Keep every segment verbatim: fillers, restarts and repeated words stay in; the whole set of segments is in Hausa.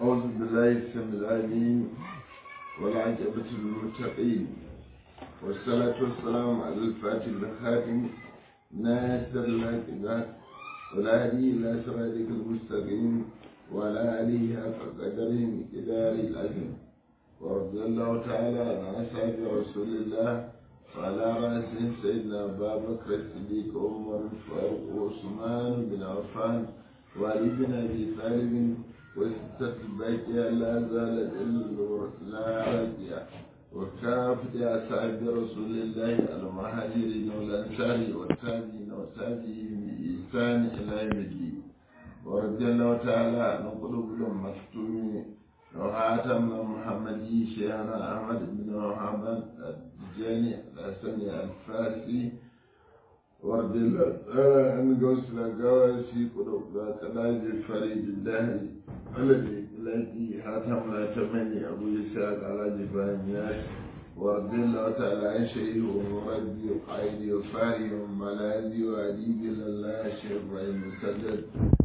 أعوذ بالله السميع العليم والعاقبة للمتقين والصلاة والسلام على الفاتح الخاتم ناصر الحق والهادي إلى صراطك المستقيم وعلى آله حق قدره مقدار العظيم ورضي الله تعالى عن أصحاب رسول الله وعلى رأسهم سيدنا أبا بكر الصديق وعمر الفاروق وعثمان بن عفان وعلي بن أبي طالب وستة الباقية لا زالت إلا لا راجية وكافة أصحاب رسول الله المهاجرين والأنصار والتابعين والتابعين بإحسان إلى يوم الدين ورضي الله تعالى عن قلوب المكتومين وخاتم محمدي شيخنا أحمد بن محمد الجاني الحسني الفارسي ورضي الله عن قوسنا قواسي قلوب تلاج الفريد الدهري الذي الذي خاتم لا تمني أبو إسحاق على جبان ياس ورضي الله تعالى عن شيخ ومربي وقائدي وفاري وملاذي وأديبي لله شيخ إبراهيم مسدد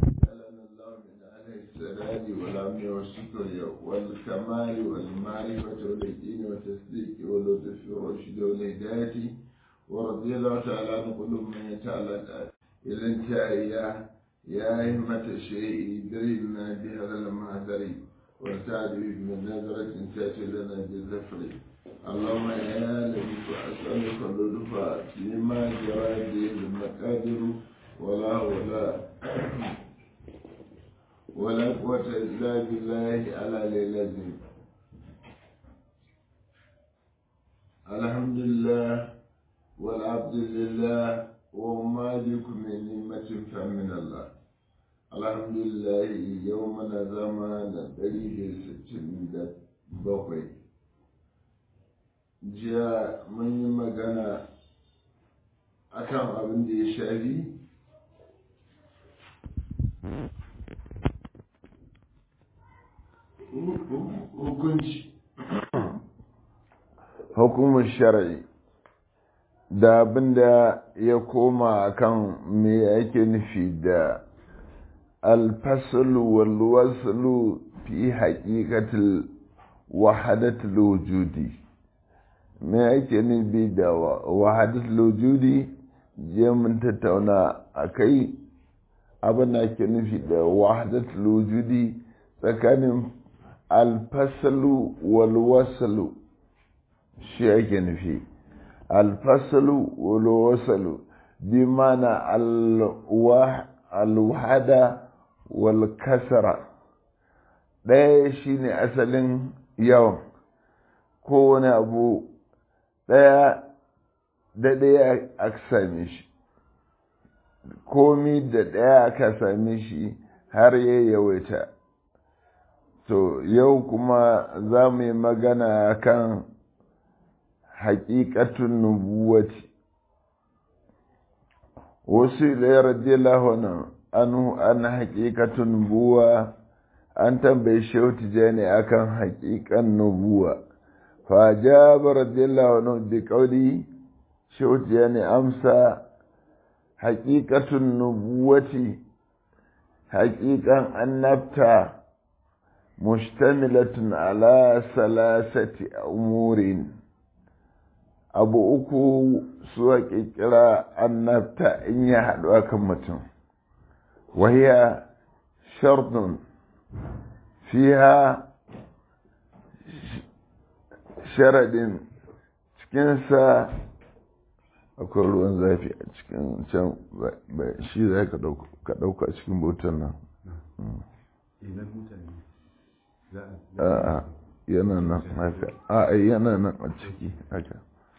السداد والعلم والشكر والكمال والمعرفة واليقين والتصديق واللطف والرشد والهداية ورضي الله تعالى عن كل من يتعلق إلى انتهاء يا همة الشيء درينا بهذا المعذر والتعدي بنظرة تأتي لنا بالظفر اللهم يا لطيف أسألك اللطف فيما جرى به المقادر ولا ولا ولا قوة إلا بالله على العظيم. الحمد لله والعبد لله وما بكم من نعمة فمن الله. الحمد لله يومنا زمان دليل ستين بقي جاء من مغانا أكام أبن دي شافي hukunci hukumar shari'i da abin da ya koma akan me yake nufi da alfasalu wal waslu fi haqiqatil wahadatul wujudi me yake nufi da wahadatul wujudi je mun tattauna akai abin da yake nufi da wahadatul wujudi tsakanin alfasalu walwasalu shi ake nufi alfasalu walwasalu bi mana alwahada walkasara ɗaya shine asalin yawan kowane abu ɗaya da ɗaya aka same shi komi da ɗaya aka same shi har ya yawaita. To yau kuma za mu yi magana kan haƙiƙatun nubuwati. Wasu ilayar radiyallahu anhu an haƙiƙatun nubuwa an tambayi shehu tijani akan haƙiƙan nubuwa. Fa jaba radiyallahu anhu bi qawli shehu tijani amsa haƙiƙatun nubuwati haƙiƙan annabta مشتملة على ثلاثة أمور أبو أكو سواك إكرا النبتة إن يحدوا كمتم وهي شرط فيها شرد cikinsa akwai ruwan zafi a cikin can shi za ka ɗauka cikin bautan nan a'a yana nan haka a'a yana nan a ciki haka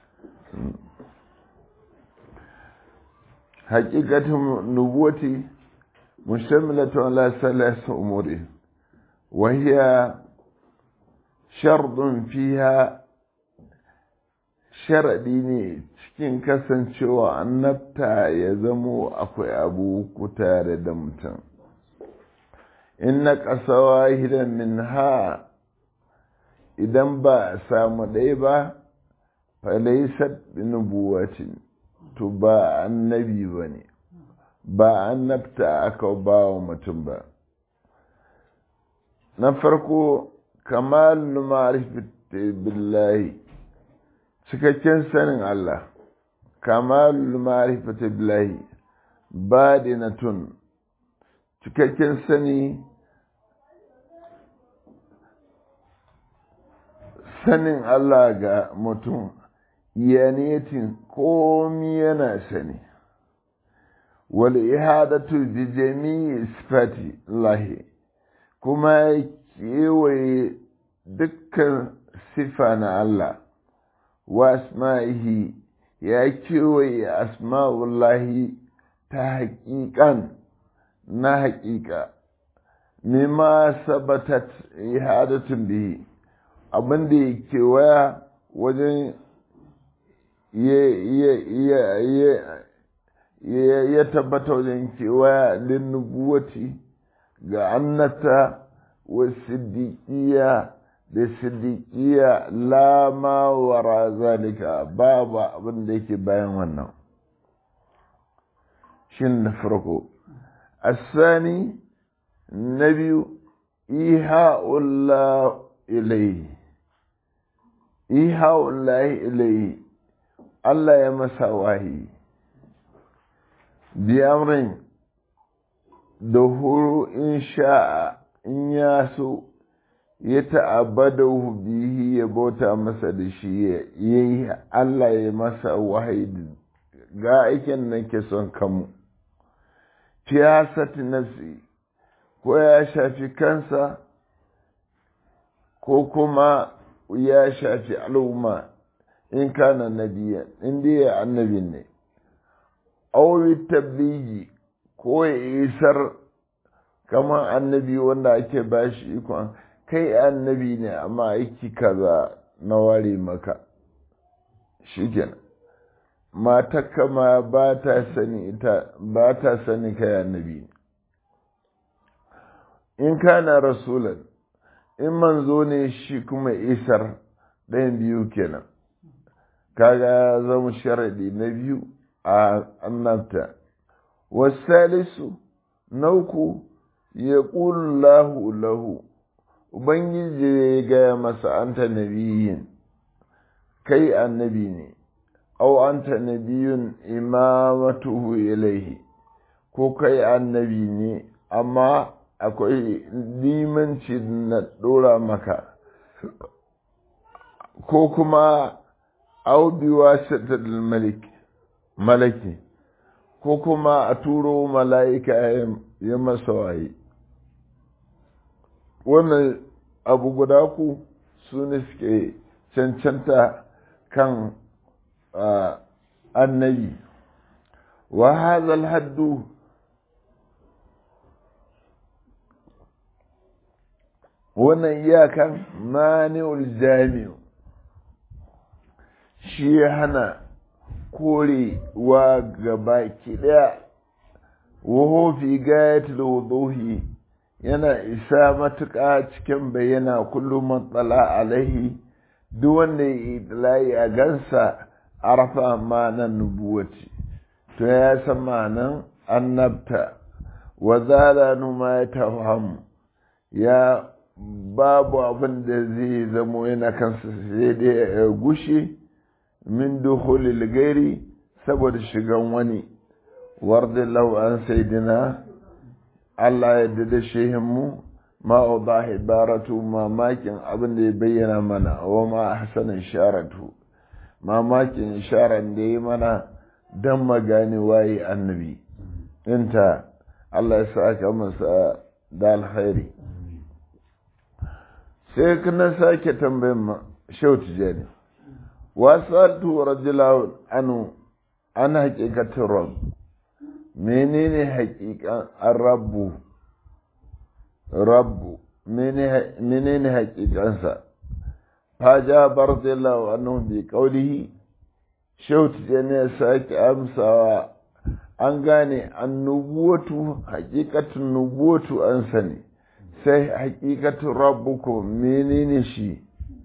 haqiqatun nubuwati mustamilatu ala thalath umuri wa hiya shardun fiha sharadi ne cikin kasancewa annabta ya zamo akwai abu ku tare da mutum inna ƙasa wahidan min ha idan ba a samu ɗaya ba falaisat nubuwatin to ba annabi ba ne ba annabta aka ba wa mutum ba na farko kamal ma'rifati billahi cikakken sanin Allah kamal ma'rifati billahi badinatun cikakken sani sanin Allah ga mutum yaniyatin komi yana sani wal ihadatu bi jami'i sifati lahi kuma kewaye dukkan sifa na Allah wa asma'ihi ya kewaye asma'ullahi ta haƙiƙan na haƙiƙa mimma sabatat ihadatun bihi abinda ya kewaya wajen ya tabbata wajen kewaya lin nubuwati ga annata wa siddiqiya da siddiqiya la ma wara zalika babu abin da yake bayan wannan shin na farko asani na biyu iha'ullah ilayhi iha'ullah ilayhi Allah ya masa wahi bi amrin da huru in sha'a in ya so ya ta'abbadahu bihi ya bauta masa da shi ya yi Allah ya masa wahayi ga aikin nan ke son kamu fiyasati nafsi ko ya shafi kansa ko kuma ya shafi al'umma in kana nabiya in dai annabi ne awi tabligi ko ya isar kamar annabi wanda ake bashi ikon kai annabi ne amma aiki kaza na ware maka shikenan matakka ma ba ta sani ita ba ta sani kai annabi ne in kana rasulan in manzo ne shi kuma isar ɗayan biyu kenan kaga zama sharadi na biyu a annabta wasalisu na uku ya lahu lahu ubangiji ya gaya masa anta nabiyin kai annabi ne au anta nabiyun imamatuhu ilaihi ko kai annabi ne amma akwai limanci na dora maka ko kuma au biwasatul malik malaki ko kuma a turo mala'ika ya masa waye wannan abu guda ku su ne suke cancanta kan annabi wa hadha haddu wannan iyakan mani'ul jami'u shi hana korewa gaba ki daya waho fi gayatul wuduhi yana isa matuƙa cikin bayyana kullum matsala alaihi duk wanda ya idlai a gansa arafa ma'anan nubuwati to ya san ma'anan annabta wa zalanu ma ya tawhamu ya babu abin da zai zamo yana kansa sai dai ya gushe min dukhulil gairi saboda shigan wani wardallahu an sayyidina Allah ya dada shehinmu ma'auda ibaratu mamakin abin da ya bayyana mana wa ma ahsanin sharatu mamakin isharan da ya mana dan magani waye annabi inta Allah ya saka masa da alkhairi sai kana sake tambayin ma shauti jani wasaltu rajulahu anu ana haqiqatul rabb menene haƙiƙan rabbu rabbu menene haƙiƙansa faja barzillahu anhu bi qawlihi shauti ne sake amsawa an gane annubuwatu haƙiƙatun nubuwatu an sani sai haƙiƙatun rabbukum menene shi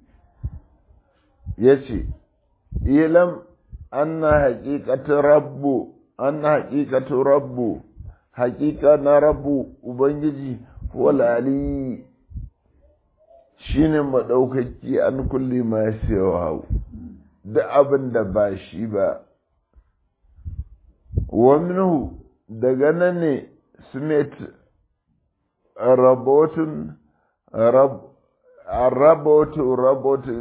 yace ilam anna haƙiƙatun rabbu an haƙiƙatu rabbu haƙiƙa na rabbu ubangiji wal ali shine madaukaki an kulli ma siwa da abin da ba shi ba wa minhu daga nan ne sumet rabotun rab rabotu rabotu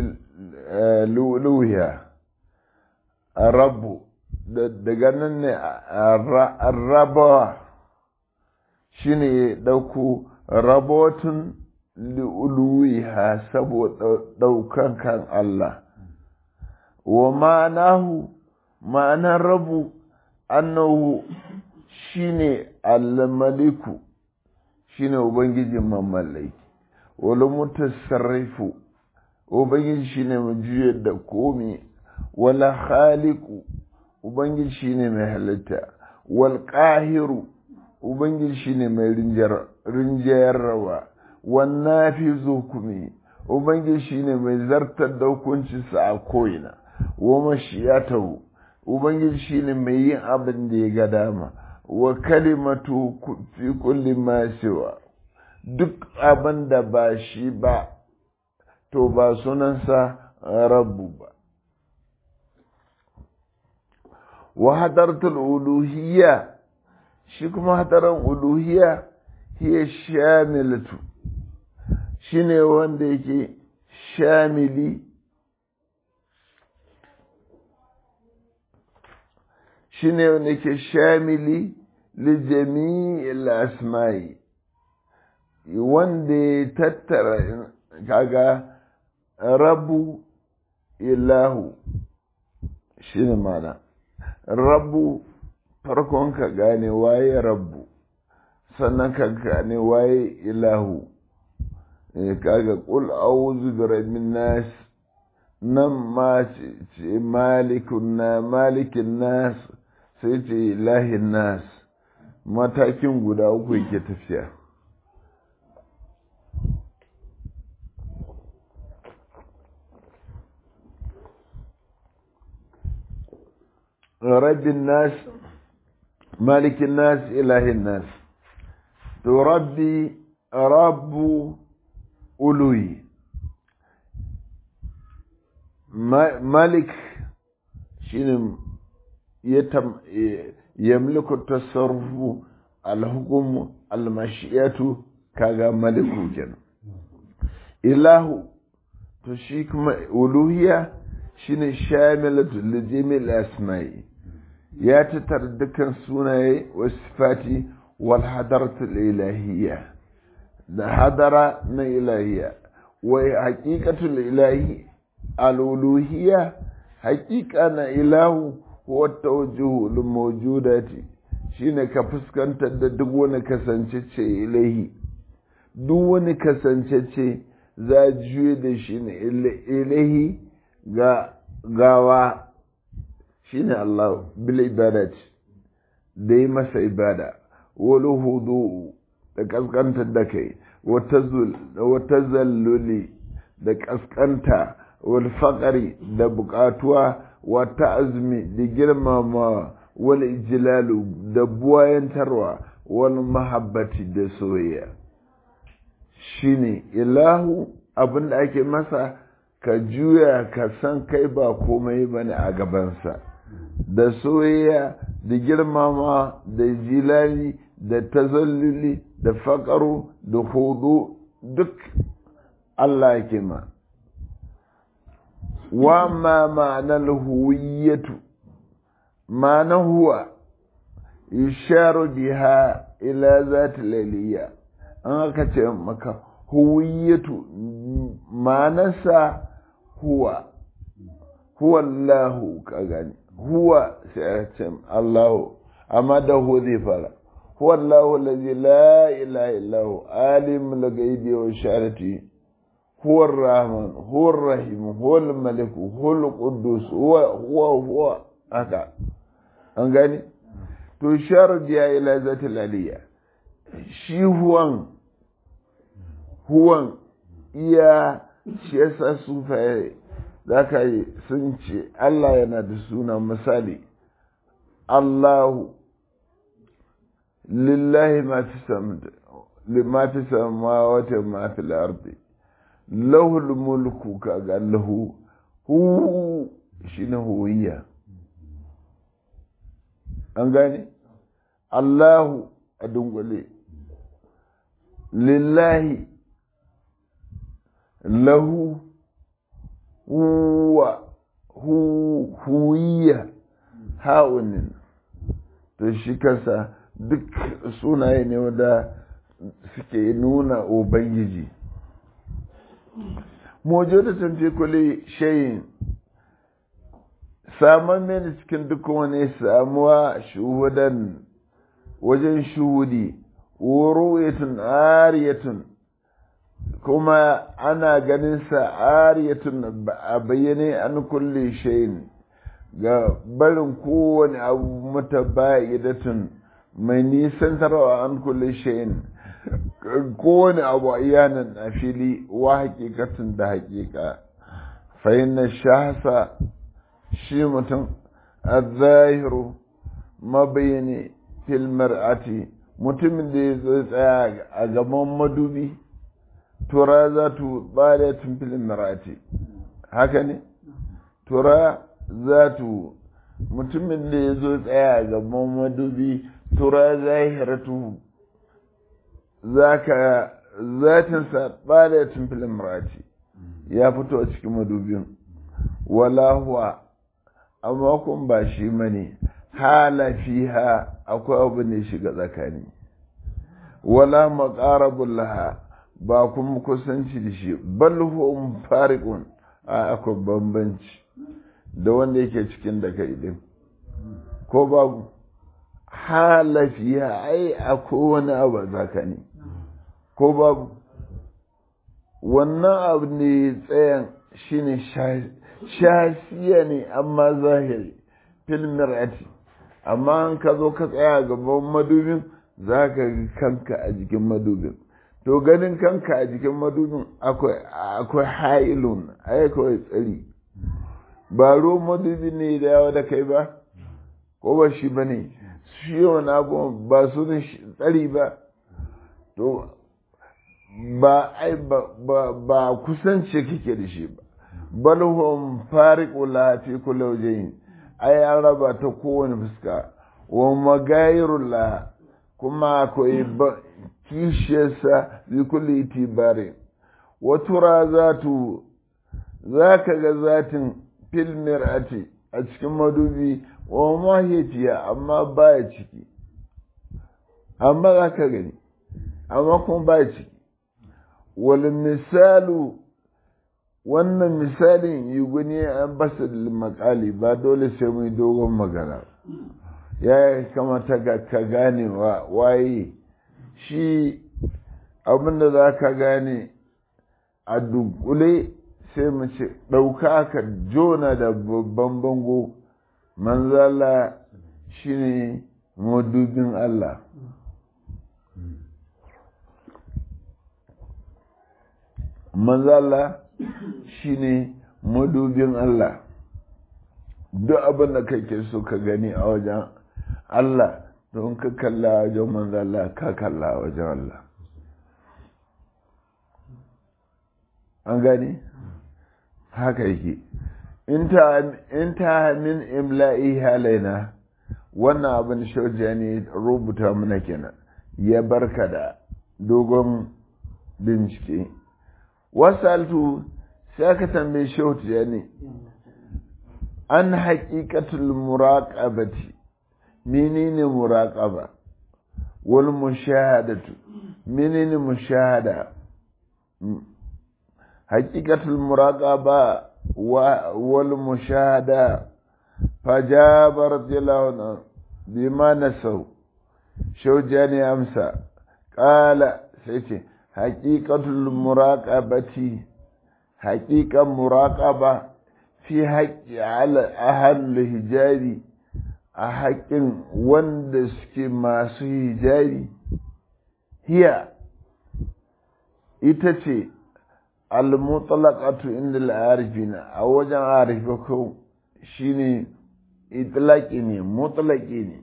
luluhiya rabu daga nan ne rabawa shine dauku rabotun luluhiya saboda daukan kan Allah wa ma'anahu ma'anar rabu annahu shine al-maliku shine ubangijin mamallai wal mutasarrifu ubangiji shine mai juyar da komai wala khaliqu ubangiji shine mai halitta wal qahiru ubangiji shine mai rinjar rinjayarwa wan nafizu kumi ubangiji shine mai zartar da hukuncinsa a koina wa mashiyatahu ubangiji shine mai yin abin da ya ga dama wa kalimatu fi kulli ma siwa duk abin da ba shi ba to ba sunansa rabbu ba wa hadaratul uluhiyya shi kuma hadaran uluhiyya hiya shamilatu shine wanda yake shamili shine wanda yake shamili li jami'il asma'i wanda ya tattara kaga rabu ilahu shine mana rabu farkon ka gane waye rabu sannan ka gane waye ilahu kaga qul a'udhu bi rabbin nas nan ma ce malikun na malikin nas sai ce ilahin nas matakin guda uku yake tafiya rabbin nas malikin nas ilahin nas to rabbi rabbu uluyi malik shine yamliku tasarrufu alhukum almashiyatu kaga maliku kenan ilahu to shi kuma uluhiyya shine shamilatu lijamil asma'i ya tatar dukkan sunaye wa sifati wal hadaratul ilahiyya da hadara na ilahiyya wa haqiqatul ilahi al-uluhiyya haqiqa na ilahu huwa tawjihu lil mawjudati shine ka fuskantar da duk wani kasancece ilahi duk wani kasancece za juye da shi ne ilahi ga gawa shine Allah bil ibadati dai masa ibada wal hudu da kaskantar da kai wata zalluli da kaskanta wal faqari da bukatuwa wata azmi da girmama wal ijlalu da buwayantarwa wal mahabbati da soyayya shine ilahu abinda ake masa ka juya ka san kai ba komai bane a gabansa da soyayya da girmama da jilali da tazalluli da faƙaru da hudu duk Allah yake ma wa ma ma'anar huwiyyatu ma'ana huwa isharu biha ila zati laliyya an aka ce maka huwiyyatu ma'anarsa huwa huwa Allahu ka gani huwa sai a ce Allahu amma da hu zai fara هو الله الذي لا إله إلا هو عالم الغيب والشهادة هو الرحمن هو الرحيم هو الملك هو القدوس هو هو هو هكا an gani to shar biya ila zatil aliyya shi huwan huwan iya shi yasa sufaye zaka yi sun ce Allah yana da suna misali Allahu lillahi ma fi samawati ma fi al-ardi lahul mulku kaga lahu hu shine huwiyya an gane Allahu a dungule lillahi lahu huwa hu huwiyya ha'unin to shi kansa duk sunaye ne wanda suke nuna ubangiji mawjudatan fi kulli shay'in saman mene cikin duk wani samuwa shuhudan wajen shuhudi wuru'atun ariyatun kuma ana ganin sa ariyatun a bayyane an kulli shay'in ga barin kowane abu mutaba'idatun mai nisantarwa an kulli shay'in kowane abu iyanan a fili wa hakikatun da hakika fa inna shahsa shi mutum az-zahiru mabayani fil mar'ati mutumin da ya zo tsaya a gaban madubi tura za tu balatun fil mar'ati haka ne tura za tu mutumin da ya zo tsaya a gaban madubi tura zahiratu zaka zatinsa balatun fil mar'ati ya fito a cikin madubin wala huwa amma kun ba shi mane hala fiha akwai abu ne shiga tsakani wala maqarabul laha ba kuma kusanci da shi bal hum fariqun a akwai bambanci da wanda yake cikin da kai din ko babu hala fiha ai akwai wani abu tsakani ko babu wannan abu ne tsayan shine shasiya ne amma zahiri fil mir'ati amma an ka zo ka tsaya gaban madubin za ka ga kanka a jikin madubin to ganin kanka a jikin madubin akwai hailun akwai tsari ba ruwan madubi ne da yawa da kai ba ko ba shi ba ne shi wani abu ba su ne tsari ba to ba ai ba kusanci kake da shi ba bal hum fariqu la fi kulli wajhin ai an raba ta kowane fuska wa magairul la kuma akwai kishiyarsa bi kulli itibari wa tura zatu zaka ga zatin fil mir'ati a cikin madubi wa mahiyatiya amma baya ciki amma zaka gani amma kuma baya ciki wal misalu wannan misalin yi guni an basa makali ba dole sai mu dogon magana ya kamata ka gane waye shi abinda za ka gane a dunkule sai mu ce ɗauka ka jona da babban bango manzala shi ne madubin Allah manzala shi ne madubin Allah duk abin da kake so ka gani a wajen Allah don ka kalla a wajen manzala ka kalla a wajen Allah an gani haka yake in ta min imla'i halaina wannan abin shauja ne rubuta mana kenan ya barka da dogon bincike wasaltu sai aka tambaye shauja ne an haƙiƙatul muraqabati menene muraqaba wal mushahadatu menene mushahada haƙiƙatul muraqaba wal mushahada fajaba radiyallahu anhu bima nasau shaujani amsa qala sai ce haƙiƙatul muraqabati haƙiƙan muraqaba fi haƙƙi ala ahal hijabi a haƙƙin wanda suke masu hijabi hiya ita ce al-mutlaqatu inda al-arifina a wajen arifa ko shine itlaqi ne mutlaqi ne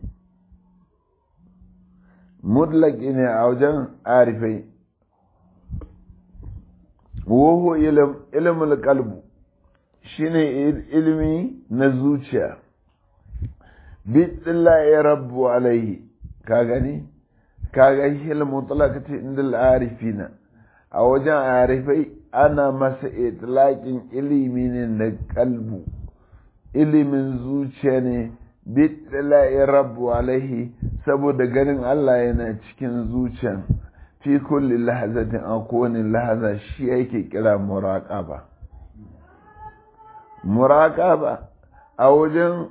mutlaqi ne a wajen arifai woho ilimin kalbu shine ilimi na zuciya biɗilla ya rabu alaihi ka gani ka ga hil mutlaqati indal arifina a wajen arifai ana masa itlaqin ilimi ne na kalbu ilimin zuciya ne biɗilla ya rabu alaihi saboda ganin Allah yana cikin zuciyan fi kulli lahazatin a kowane lahaza shi yake kira muraqaba muraqaba a wajen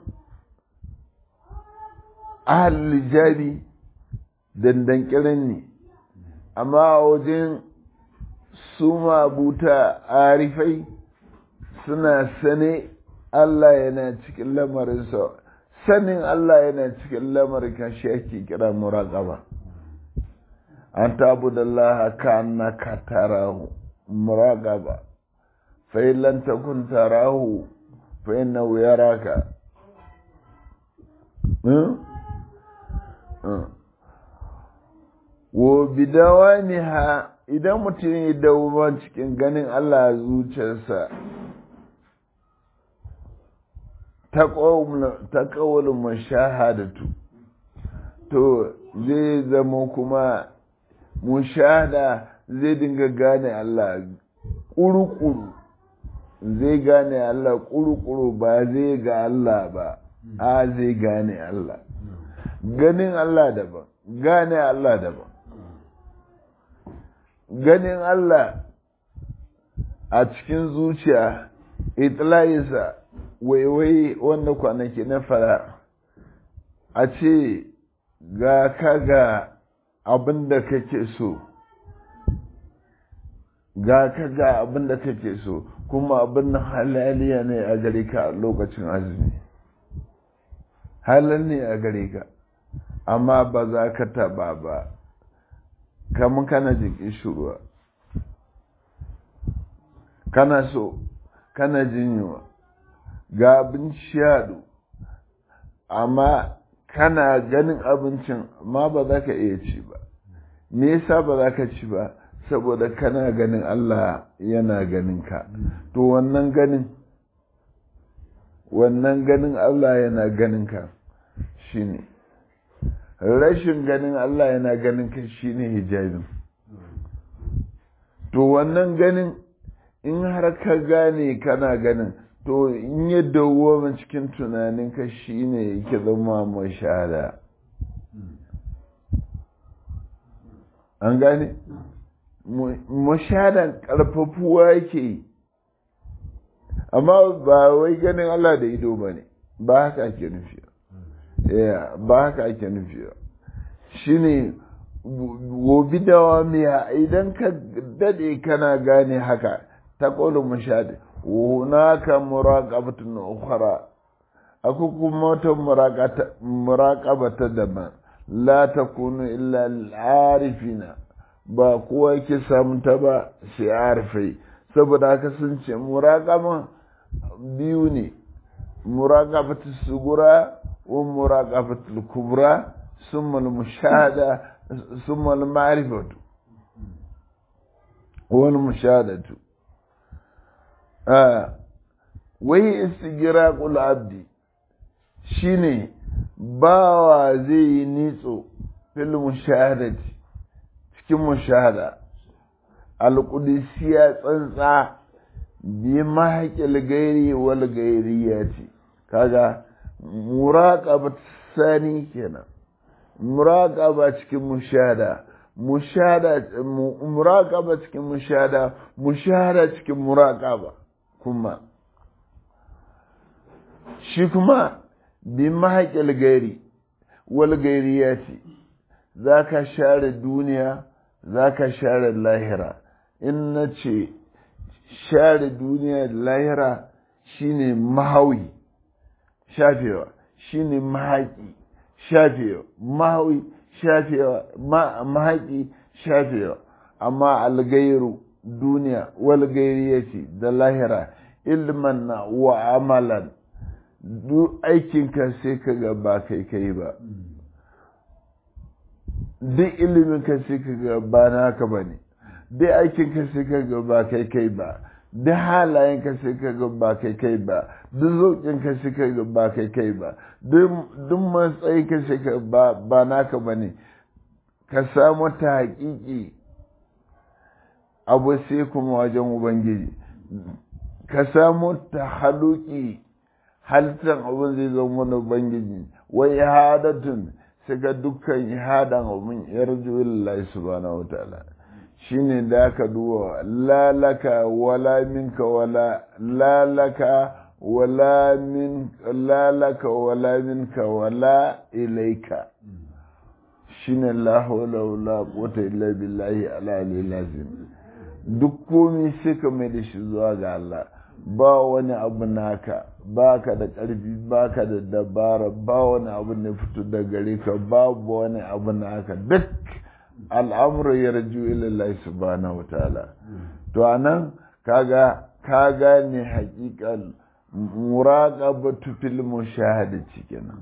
ahal jabi dandan kiran ne amma a wajen su mabuta arifai suna sane Allah yana cikin lamarinsa sanin Allah yana cikin lamarin shi yake kira muraqaba an tabudallaha ka annaka tarahu muraqaba fa in lam takun tarahu fa innahu yaraka wa bidawaniha idan mutum ya dawo cikin ganin Allah a zuciyarsa ta kawul mushahadatu to zai zama kuma mushahada zai dinga gane Allah ƙuruƙuru zai gane Allah ƙuruƙuru ba zai ga Allah ba a zai gane Allah ganin Allah daban gane Allah daban ganin Allah a cikin zuciya itlayisa waiwai wanda kwanaki na fara a ce ga ka ga abin da kake so ga ka ga abin da kake so kuma abin halaliya ne a gare ka a lokacin azumi halal ne a gare ka amma ba za ka taba ba kamar kana jin shuruwa kana so kana jin yunwa ga abinci yadu amma kana ganin abincin ma ba za ka iya ci ba me yasa ba za ka ci ba saboda kana ganin Allah yana ganin ka to wannan ganin wannan ganin Allah yana ganin ka shine rashin ganin Allah yana ganin ka shine hijabin to wannan ganin in har ka gane kana ganin to in ya dawo cikin tunaninka shine yake zama mashahada an gane mashahadan karfafuwa yake amma ba wai ganin Allah da ido ba ne ba haka ake nufi ba haka ake nufi shine gobe dawa miya idan ka dade kana gane haka ta ƙolin mashahada hunaka muraqabatun ukhra akwai kuma wata muraqabata daban la takunu illa al-arifina ba kowa yake samun ta ba sai arifai saboda haka sun ce muraqama biyu ne muraqabatu sugura wa muraqabatu kubra summa al-mushahada summa al-ma'rifatu wa al-mushahadatu wai istigiraqul abdi shine bawa zai yi nitso fil mushahadati cikin mushahada alqudsiya tsantsa bi mahaqil gairi wal gairiyati kaga muraqabat sani kenan muraqaba cikin mushahada mushahada muraqaba cikin mushahada mushahada cikin muraqaba kuma shi kuma bi mahaƙil gairi wal gairiyati za ka share duniya za ka share lahira in na ce share duniya da lahira shine mahawi shafewa shine mahaƙi shafewa mahawi shafewa mahaƙi shafewa amma algairu duniya wal gairiyati da lahira ilman wa amalan duk aikinka sai ka ga ba kai kai ba duk iliminka sai ka ga ba naka ba ne duk aikin ka sai ka ga ba kai kai ba, duk halayen ka sai ka ga ba kai kai ba, duk zokin ka sai ka ga ba kai kai ba, duk matsayin ka sai ka ba ba naka bane. Ka samu ta haƙiƙi abu sai kuma wajen ubangiji, ka samu ta haluki halittar abin zai zama wani ubangiji, wai ihadatun sai ga dukkan ihadan abin yarju lillahi subhanahu wataala. Shine da aka duwa lalaka wala minka wala lalaka wala min lalaka wala minka wala ilaika. Shine la hawla wala quwwata illa billahi al-ali lazim. Duk komai sai ka mai da shi zuwa ga Allah, ba wani abu naka, ba ka da ƙarfi, ba ka da dabara, ba wani abu ne fito da gare ka, babu wani abu naka, duk al'amuru ya raju ilallahi subhanahu wataala. To anan kaga ka gane haƙiƙan muraqabatu fil mushahadati kenan.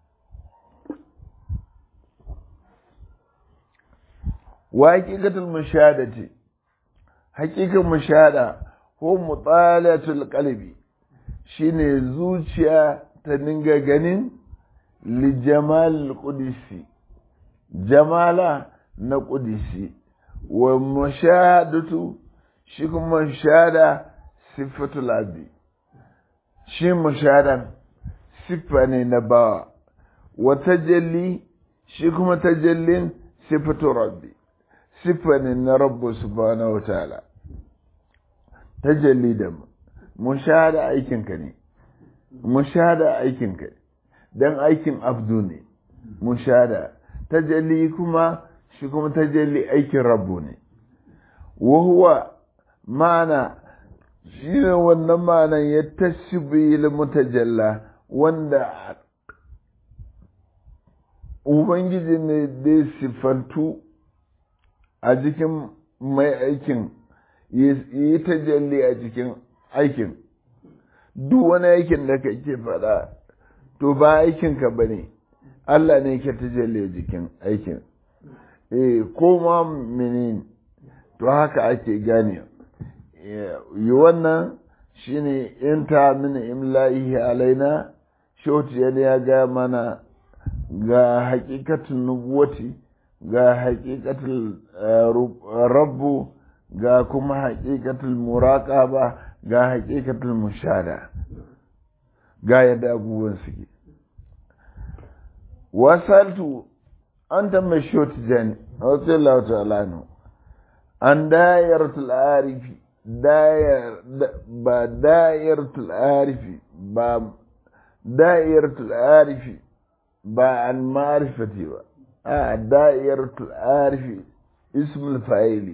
Wa haqiqatul mushahadati, haƙiƙan mushahada ko mutalatul qalbi shine zuciya ta dinga ganin li jamal qudsi, jamala na qudsi. Wa mushahadatu shi kuma mushahada sifatul abi, shi mushahadan siffa ne na bawa. Wa tajalli shi kuma tajallin sifatul rabbi, siffa ne na rabbu subhanahu wataala. Tajalli da mushahada aikinka ne, mushahada aikinka dan aikin abdu ne mushahada. Tajalli kuma shi kuma tajalli aikin rabbu ne. Wa huwa ma'ana shi ne wannan ma'anan ya tasbihi mutajalla, wanda ubangiji ne da sifantu a jikin mai aikin, yi tajalli a cikin aikin. Duk wani aikin da kake faɗa to ba aikinka ba ne, Allah ne ke tajalli a jikin aikin. Eh, ko ma menene, to haka ake gane. Yi wannan shi ne in ta mini imla'ihi alaina, shoti ya ga mana ga hakikatin nubuwati, ga hakikatin rabbu, ga kuma haƙiƙatul muraqaba, ga haƙiƙatul mushahada, ga yadda abubuwan suke. Wasaltu an tambayi shoti jani radiyallahu ta'ala anhu an dayaratul arifi, dayar ba dayaratul arifi ba dayaratul arifi ba al ma'rifati ba, a dayaratul arifi ismul fa'ili.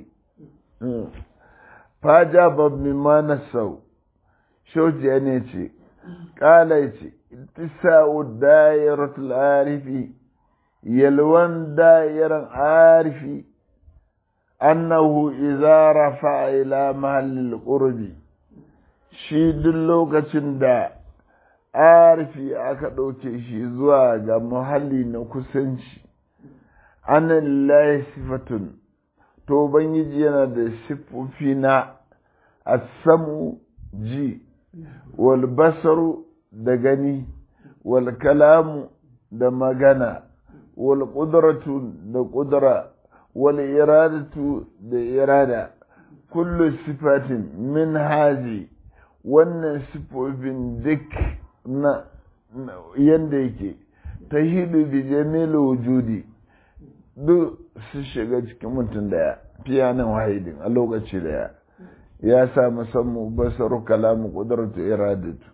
Faja babbi ma na sau, shoji ne ce, ƙala ce, ittisa'u dayaratul arifi, yalwan dayaran arifi, annahu idza rafa'a ila mahallil qurbi, shi duk lokacin da arifi aka ɗauke shi zuwa ga muhalli na kusanci, anna lillahi sifatun, to Ubangiji yana da siffofi na asamu ji, wal basaru da gani, wal kalamu da magana, wal ƙudratu da ƙudura, wal iradatu da irada. Kullu sifatin min haji, wannan siffofin duk na yanda yake, ta hidu bi jamilu wujudi, duk su shiga cikin mutum daya, fiyanin wahidin a lokaci daya. Ya sa musamman basaru kalamu ƙudurtu iradatu.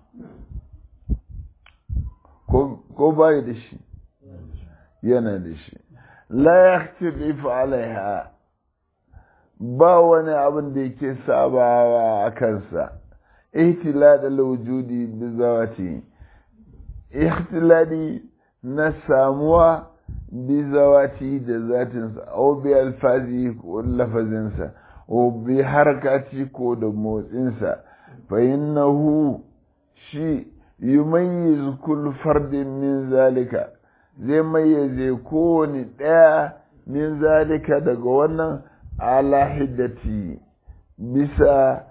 Ko bayi da shi? Yana da shi. La yaktilifu alaiha, ba wani abin da yake sabawa a kansa. Ihtilad al-wujudi bi zawati, ihtiladi na samuwa bi zawati da zatinsa, au bi alfazi ko lafazinsa, au bi harkati ko da motsinsa. Fa innahu shi yumayyiz kull fardin min zalika, zai mayyaze kowane ɗaya min zalika daga wannan ala hiddati bisa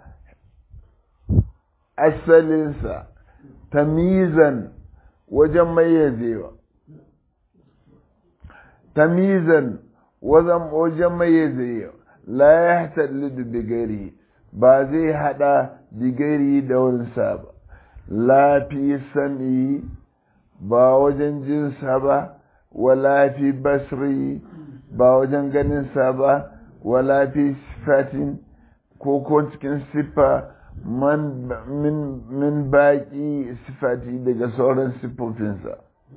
asalinsa tamizan wajen mayyazewa tamizan wajen mayyazewa la ya tallidu bigari ba zai hada bigari da wansa ba la fi sami ba wajen jinsa ba wala fi basri ba wajen ganinsa ba wala fi sifatin ko ko cikin siffa man min min baki sifati daga sauran siffofinsa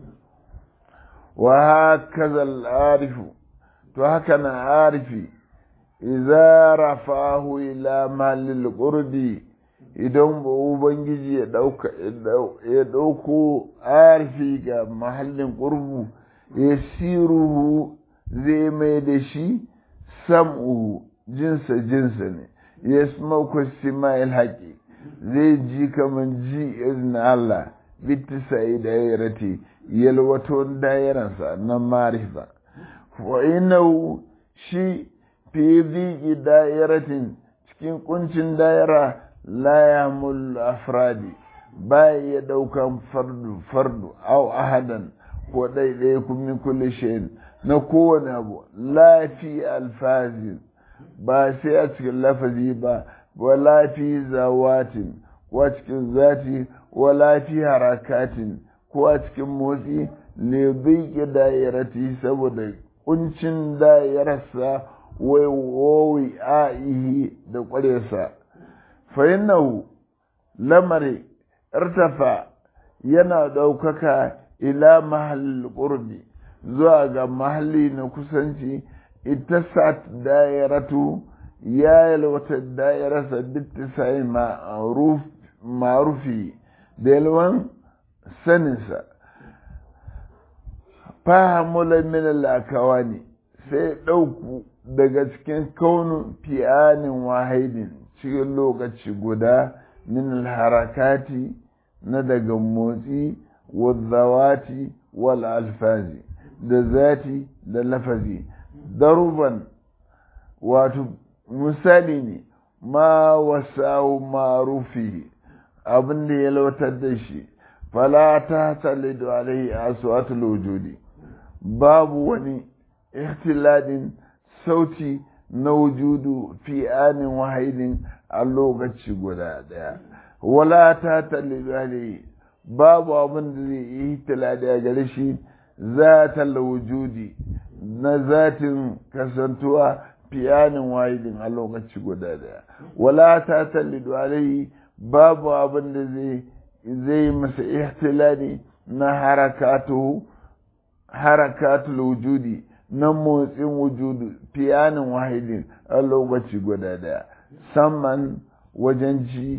wa hakaza al-arifu to haka na arifi idza rafahu ila malil qurbi idan ubangiji ya dauka ya dauko arifi ga mahallin qurbu yasiruhu zai mai da shi sam'u jinsa jinsa ne yasma'u kusima'il haqi zai ji kaman ji izin Allah bitisai dairati yalwato dairansa na marifa wa innahu shi fi dhiki dairatin cikin kuncin daira la yamul afradi bai ya daukan fardu fardu au ahadan ko daidai kuma kulli shay'in na kowane abu la fi alfazin ba sai a cikin lafazi ba wala fi zawatin ko a cikin zati wala fi harakatin ko a cikin motsi ne bai dairati saboda kuncin dairarsa wai wowi aihi da kwaresa fa innahu lamari irtafa yana daukaka ila mahall qurbi zuwa ga mahalli na kusanci ita sat dairatu ya yalwata dairarsa bittisai ma'rufi da yalwan saninsa fahamula min al-akawani sai ɗauku daga cikin kaunin fi'anin wahidin cikin lokaci guda min al-harakati na daga motsi wa zawati wal alfazi da zati da lafazi daruban wato misali ne ma wasau marufi abin da ya lautar da shi fala ta talidu alaihi aswatul wujudi babu wani ihtiladin sauti na wujudu fi anin wahidin a lokaci guda daya wala ta talidu alaihi babu abin da zai yi ihtiladi a gare shi zatal wujudi na zatin kasantuwa fiyanin wahidin a lokaci guda daya wala ta talidu alaihi babu abin da zai zai masa ihtilali na harakatu harakatul wujudi na motsin wujudu fiyanin wahidin a lokaci guda daya saman wajen ji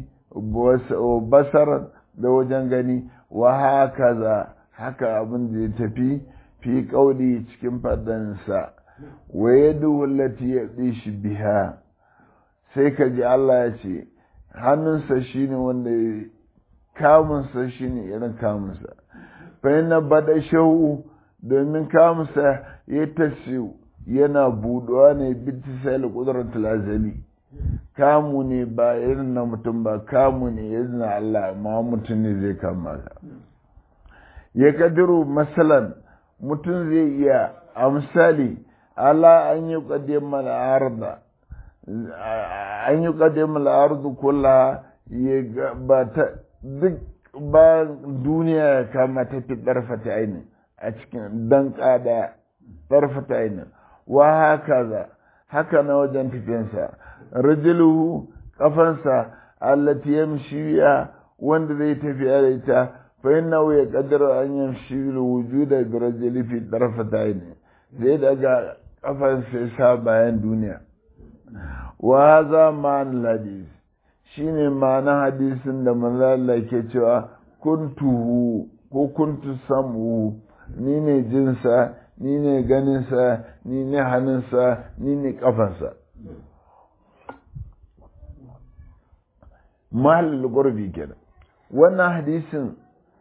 basar da wajen gani wa haka za haka abin da ya tafi fi kauli cikin fadansa wa yadu wallati yadishi biha sai ka ji Allah ya ce hannunsa shine wanda kamunsa shine irin kamunsa fa yana bada shahu domin kamunsa ya tasiu yana buduwa ne bitisal qudratul azali kamu ne ba irin na mutum ba kamu ne irin Allah ma mutum ne zai kama ka ya kadiru masalan mutum zai iya a misali ala an yi qaddima al-arda an yi qaddima al-ardu kullaha ya ba ta duk ba duniya ya kama ta fi ɗarfata aini a cikin dan ƙada ɗarfata aini wa haka za haka na wajen tafiyansa rajuluhu kafansa allati yamshi ya wanda zai tafiya da ita fa innahu yaqdiru an yamshi wujuda bi rajuli fi ɗarfata aini zai daga kafansa ya sa bayan duniya wa hadha ma'an hadis shine ma'anar hadisin da manzo Allah ke cewa kuntu ko kuntu samu ni ne jinsa ni ne ganinsa ni ne hannunsa ni ne kafansa mahallul gurbi kenan wannan hadisin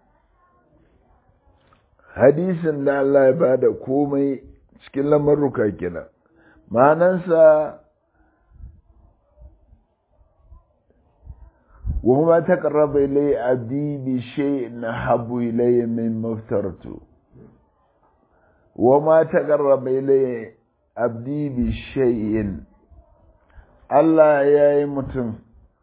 hadisin da Allah ya bada komai cikin lamarruka kenan ma'anansa wa ma taqarraba ilayya abdi bi shay'in habbu ilayya mimma aftartu wa ma taqarraba ilayya abdi bi shay'in. Allah ya yi mutum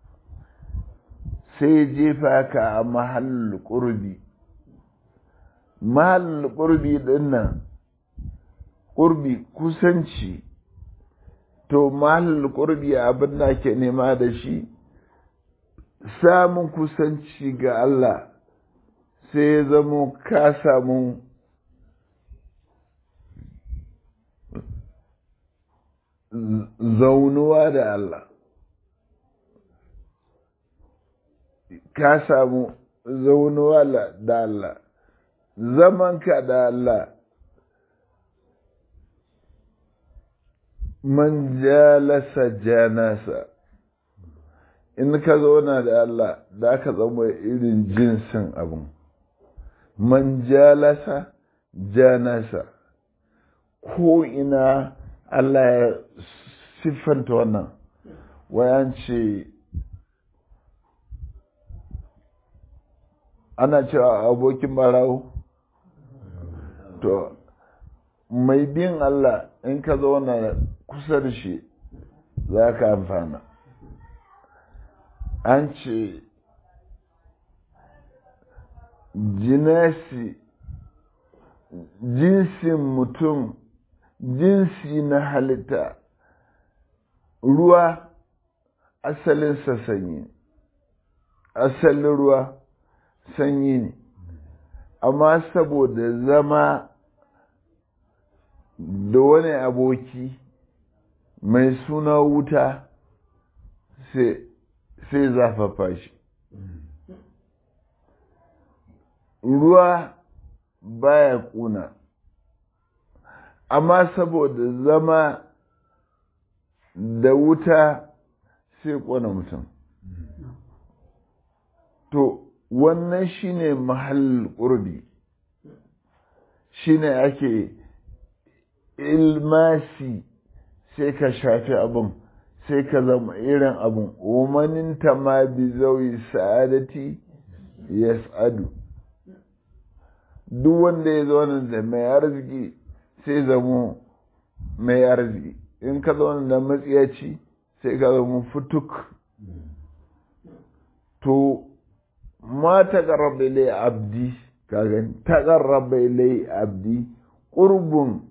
sai jefa ka a mahallin ƙurbi. Mahallin ƙurbi ɗin nan, ƙurbi kusanci, to mahallin ƙurbi abin da ke nema da shi, samun kusanci ga Allah sai ya zamo ka samu zaunuwa da Allah, ka samu zaunuwa da Allah, zamanka da Allah. Man jalasa janasa, in ka zauna da Allah da ka zama irin jinsin abin. Man jalasa janasa, ko ina Allah ya siffanta wannan, wayan ce ana cewa abokin barawo, to mai bin Allah in ka zauna kusa da shi za ka amfana. An ce jinasi, jinsin mutum, jinsi na halitta, ruwa asalinsa sanyi, asalin ruwa sanyi ne, amma saboda zama da wani aboki mai suna wuta sai zafafa shi. Ruwa baya kuna, amma saboda zama da wuta sai kona mutum. To wannan shine mahall qurbi, shine ake ilmasi, sai ka shafi abin, sai ka zama irin abin. umanin ma bi zawi sa'adati yas'adu, duk wanda ya zo da mai arziki sai zamo mai arziki, in ka zo da matsiyaci sai ka zama futuk. To ma taqarraba ilai abdi, kaga taqarraba ilai abdi, qurbun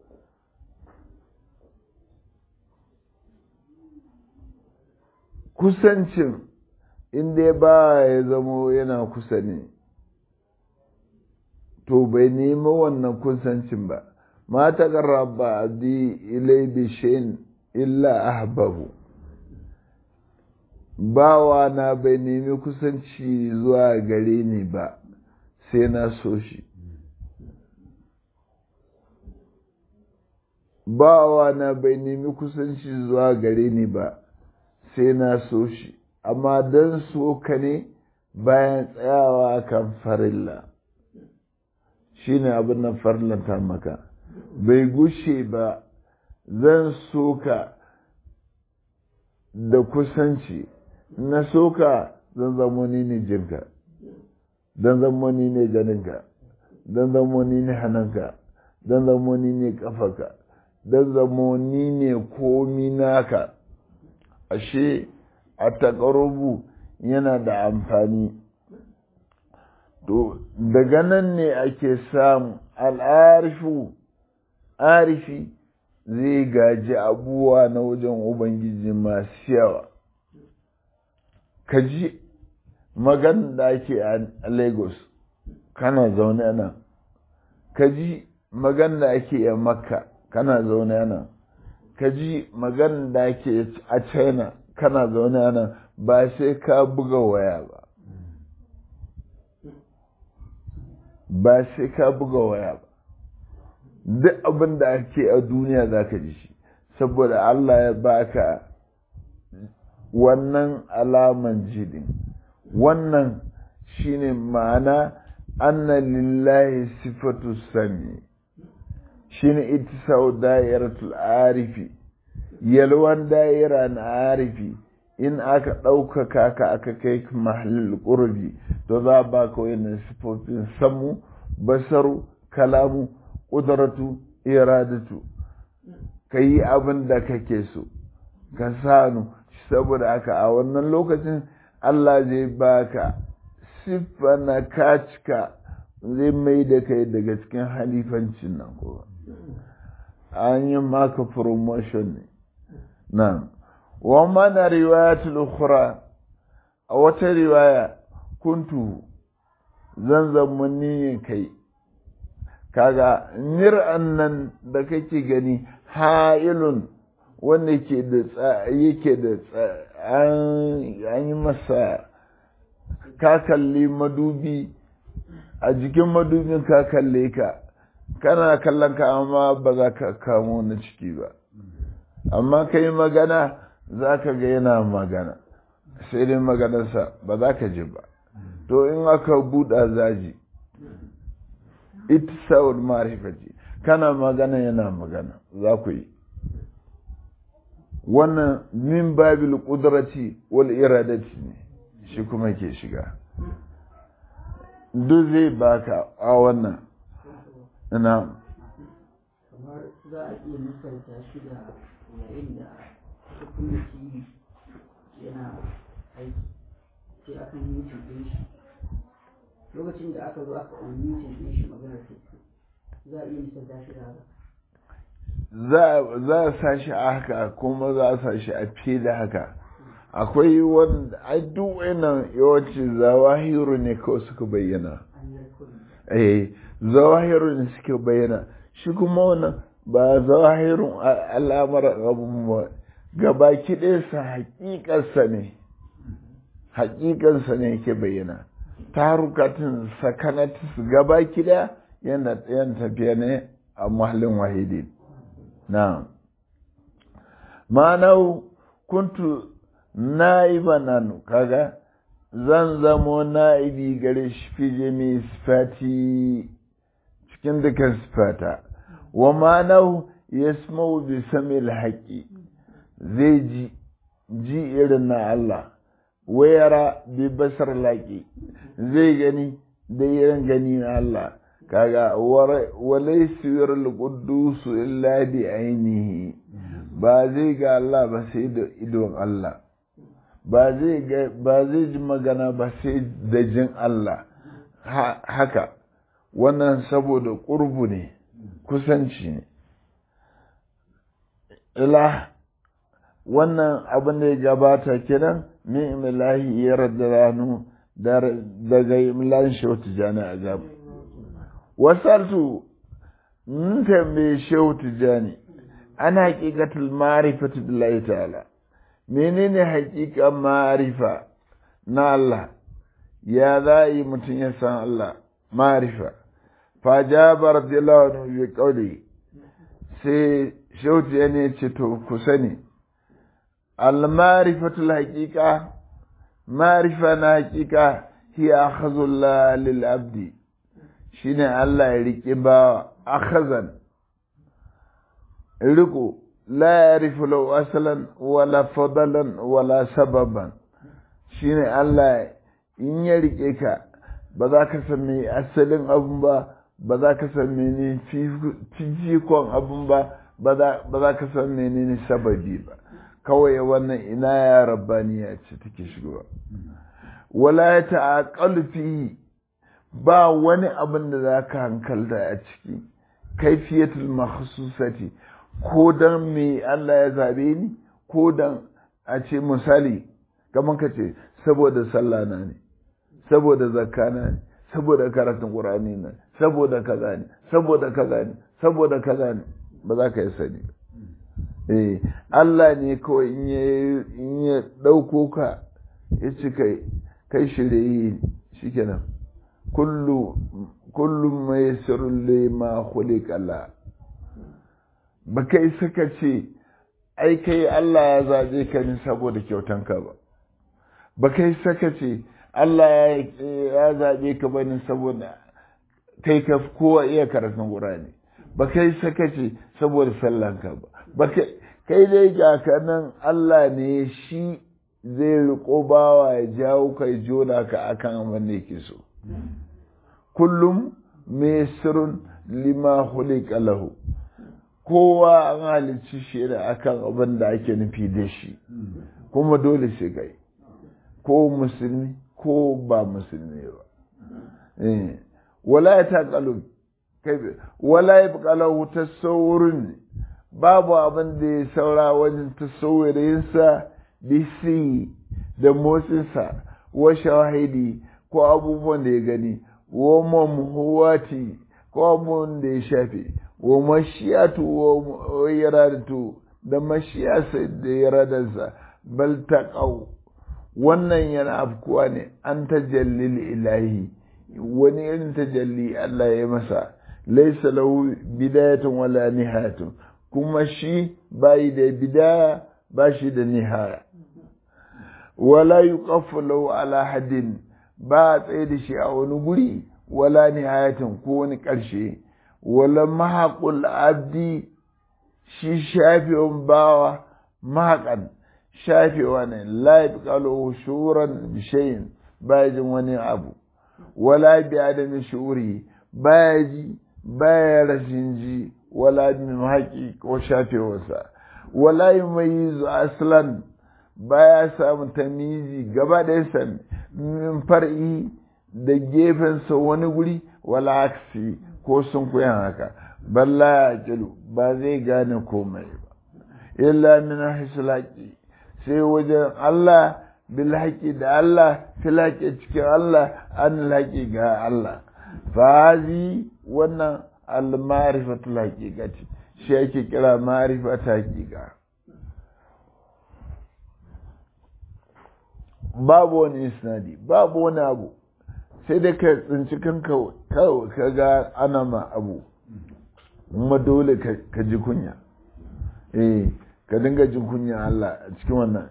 kusancin inda ba ya zamo yana kusa ne, to bai nemi wannan kusancin ba. Ma taqarraba abdi ilai bi shay'in illa ahbabu, bawa na bai nemi kusanci zuwa gare ni ba sai na so shi. Bawa na bai nemi kusanci zuwa gare ni ba sai na so shi, amma don so ka ne bayan tsayawa kan farilla, shi ne abin nan farillanta maka. Bai gushe ba, zan so ka da kusanci, na so ka zan zamo ni ne jinka, zan zamo ni ne ganinka, zan zamo ni ne hannunka, zan zamo ni ne kafarka, zan zamo ni ne komi naka. Ashe a taƙarubu yana da amfani. To daga nan ne ake samu al'arifu, arifi zai gaji abubuwa na wajen Ubangiji masu yawa. Ka ji magana da ake a Lagos, kana zaune nan. Ka ji magana da ake a Makka, kana zaune nan. Ka ji magana da ake a China, kana zaune nan, ba sai ka buga waya ba. Ba sai ka buga waya ba. Duk abin da ake a duniya za ka ji shi, saboda Allah ya baka wannan alaman jidin. Wannan shine ma'ana anna lillahi sifatu sami, shine ittisau da'iratul arifi, yalwan da'ira na arifi in aka ɗaukaka ka aka kai mahallin ƙurbi to za a ba ka wayannan sifofin samu basaru kalamu ƙudratu iradatu ka yi abin da kake so ka sanu saboda haka a wannan lokacin Allah zai baka siffa na kacika zai mai da kai daga cikin halifancin nan kowa an yi maka promotion ne nan wa mana riwayatul ukhra a wata riwaya kuntu zan zama ni kai kaga nir'an nan da kake gani ha'ilun wanda ke da yake da an yi masa ka kalli madubi a jikin madubin ka kalle ka kana kallon ka amma ba za ka kamo na ciki ba amma ka yi magana za ka ga yana magana sai dai maganarsa ba za ka ji ba to in aka buɗa zaji ita sa'ul marifati kana magana yana magana za ku yi wannan min babil qudrati wal iradati ne shi kuma ke shiga duk zai baka a wannan ina kamar za a iya misalta shi da yayin da aka kunna tv yana aiki sai aka yi mutum ɗin shi lokacin da aka zo aka on mutum ɗin shi maganar teku za a iya misalta shi da haka za a sa shi a haka kuma za a sa shi a fiye da haka akwai wanda a duk wannan yawanci zawahiru ne kawai suka bayyana eh zawahiru ne suka bayyana shi kuma wannan ba zawahirun al'amuran abun ba gaba kiɗinsa haƙiƙarsa ne haƙiƙarsa ne yake bayyana tarukatin sakanatis gaba kiɗa yana ɗayan tafiya ne a mahallin wahidi na ma'anau kuntu na'iban nan kaga zan zamo na'ibi gare shi fi jami sifati cikin dukkan sifata wa ma'anau yasma'u bi samil haqqi zai ji ji irin na Allah wayara bi basar laqi zai gani da irin gani na Allah kaga walai sirr al-quddus illa bi ainihi ba zai ga Allah ba sai da idon Allah ba zai ga ba zai ji magana ba sai da jin Allah haka wannan saboda qurbu ne kusanci ne ila wannan abin da ya gabata kenan min ilahi ya raddanu daga imlan shautu jani azab wasaltu mun tambaye shehu tijani ana haqiqatul ma'rifati billahi ta'ala menene haqiqan ma'rifa na Allah ya zai mutun ya san Allah ma'rifa fa jaba radiyallahu anhu bi qawli sai shehu tijani ya ce to ku sani al ma'rifatul haqiqa ma'rifa na haqiqa hiya akhazullah lil abdi shine Allah ya riƙe ba akhazan riko la yarifu law aslan wala fadalan wala sababan shine Allah in ya riƙe ka ba za ka san me asalin abun ba ba za ka san menene fifikon abun ba ba za ka san menene sababi ba kawai wannan ina ya rabbaniya ce take shigowa wala ya ta'aqalu fi ba wani abin da za ka hankalta a ciki kaifiyatul makhsusati ko dan me Allah ya zabe ni ko dan a ce misali kamar ka ce saboda sallah na ne saboda zakka na ne saboda karatun qur'ani na saboda kaza ne saboda kaza ne saboda kaza ne ba za ka yi sani eh Allah ne kawai in ya in ya dauko ka ya ci kai kai shirye shikenan kullu kullum mai sirri ma khuliqala ba kai suka ce ai kai Allah ya zabe ka ne saboda kyautanka ba ba kai suka ce Allah ya zabe ka bane saboda kai ka kowa iya karatun Qur'ani ba kai suka ce saboda sallanka ba ba kai dai ga kanan Allah ne shi zai riko bawa ya jawo kai jona ka akan abin da yake so kullum mai sirrin lima hulika lahu kowa an halicci shi da akan abin da ake nufi da shi kuma dole sai kai ko musulmi ko ba musulmi ba wala ya taƙalu wala ya buƙalahu tasawurin babu abin da ya saura wajen tasawurinsa bisi da motsinsa wa shahidi ko abubuwan da ya gani wa mamhuwati ko abubuwan da ya shafe wa mashiyatu wa iradatu da mashiyarsa da iradarsa bal taqaw wannan yana afkuwa ne an tajallil ilahi wani irin tajalli Allah ya masa laysa lahu bidayatun wala nihayatun kuma shi bai da bidaya ba shi da nihaya wala yuqaffu lahu ala haddin ba tsaye da shi a wani guri wala nihayatin ko wani ƙarshe wala mahaqul abdi shi shafewan bawa mahaƙan shafewa ne la yabqalu shuran bi shay'in ba jin wani abu wala bi adami shuri ba ji ba rashin ji wala bi mahaqi ko shafewarsa wala yumayyizu aslan baya samun tamizi gaba da san min far'i da gefensa wani guri wala aksi ko sun koyan haka balla ya kilu ba zai gane komai ba illa min hislaki sai wajen Allah bil haqi da Allah fil haqi cikin Allah an haqi ga Allah fazi wannan al ma'rifatul haqiqati shi yake kira ma'rifat haqiqa babu wani isnadi babu wani abu sai dai ka tsinci kanka kawai ka ga ana ma abu kuma dole ka ji kunya eh ka dinga jin kunya Allah a cikin wannan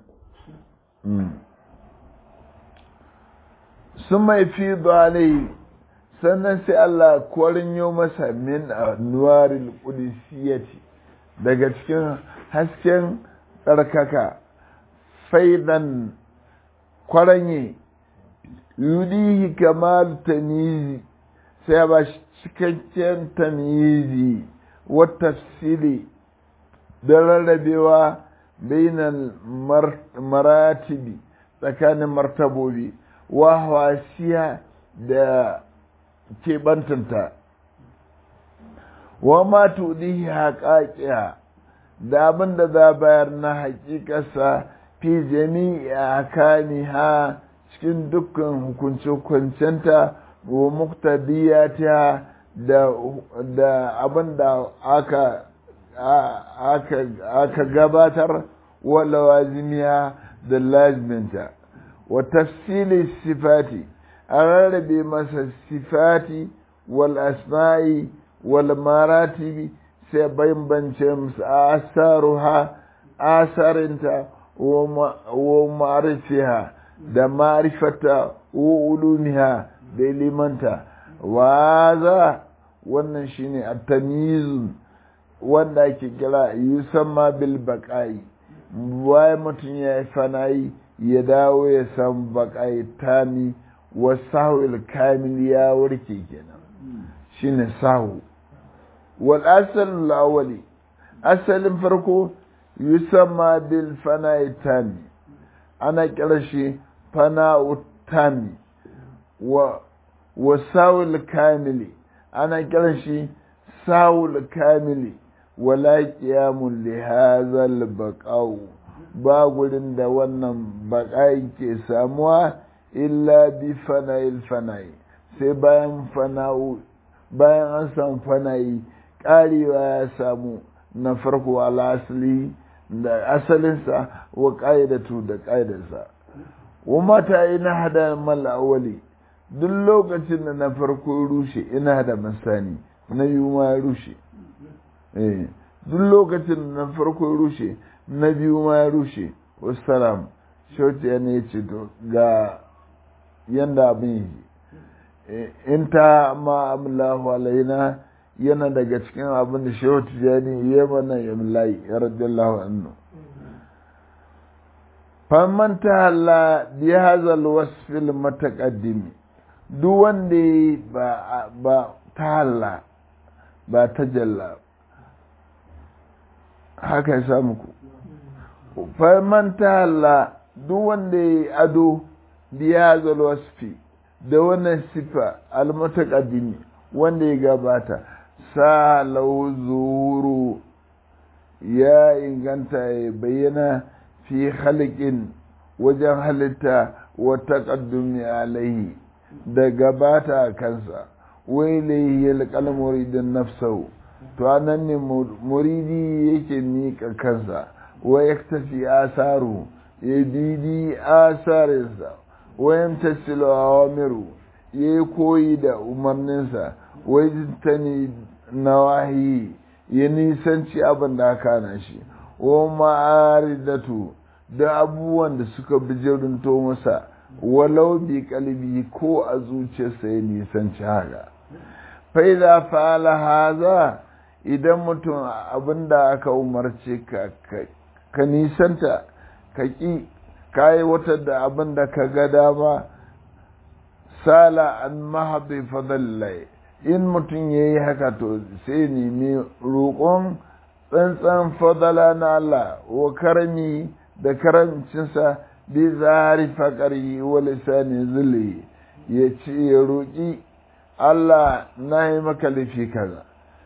sun mai fi alai sannan sai Allah kwarin yau masa min anwaril qudusiyati daga cikin hasken tsarkaka faidan kwaranye yudihi kamal tamizi sai ba shi cikakken tamizi wa tafsili da rarrabewa bainal maratibi tsakanin martabobi wa hawasiya da keɓantanta wa ma tudihi haƙaƙiya da abin da za bayar na haƙiƙarsa fi jami'i akaniha cikin dukkan hukunce-hukuncenta wa muktadiyata da da abin da aka aka aka gabatar wa lawazimiya da laziminta wa tafsili sifati a rarrabe masa sifati wal asma'i wal maratibi sai bambance musu asaruha asarinta wa ma'arifiha da ma'rifata wa ulumiha da ilimanta wa za wannan shine at-tamyiz wanda ake kira yusamma bil baqai wai mutun ya fanayi ya dawo ya san baqai tami wa sahul kamil ya warke kenan shine sahu wal asal awwali asalin farko yusamma bil fana'i tami ana kira shi fana'u tami wa wa sawul kamili ana kira shi sawul kamili wala qiyamun li hadha al baqa'u ba gurin da wannan baqa'i ke samuwa illa bi fana'il fana'i sai bayan fana'u bayan an samu fana'i karewa ya samu na farko ala asali da asalinsa wa ƙa'idatu da ƙa'idarsa wa mata ina hada mal awwali duk lokacin da na farko rushe ina hada masani na biyu ma ya rushe eh duk lokacin da na farko rushe na biyu ma ya rushe wassalam shoti ne ya ce to ga yanda abin yi in ta ma amlahu alaina yana daga cikin abin da shehu tijani ya mana ya mulai ya radiyallahu anhu faman tahalla bi hazal wasfil mataqaddim duk wanda ba ba tahalla ba tajalla haka ya samu ku faman tahalla duk wanda ya ado bi hazal wasfi da wannan sifa al mataqaddim wanda ya gabata salau zuru ya inganta ya bayyana fi halikin wajen halitta wa taqaddumi alaihi da gabata a kansa wai laihiyar kalmuridin nafsau to anan ne muridi yake miƙa kansa wa ya tafi asaru ya didi asarinsa wa yamtasilu awamiru ya koyi da umarninsa wa yajtani nawahi ya nisanci abin da aka na shi wa ma'aridatu da abubuwan da suka bijirinto masa walau bi kalbi ko a zuciyarsa ya nisanci haka fa idza fa'ala haza idan mutum abin da aka umarce ka ka nisanta ka ki kai wata da abin da ka ga dama sala an mahabbi fadallai in mutum ya yi haka to sai nemi roƙon tsantsan fadala na Allah wa karami da karamcinsa bi zari faƙari wa lisani zuli ya ce ya roƙi Allah na yi maka laifi kaza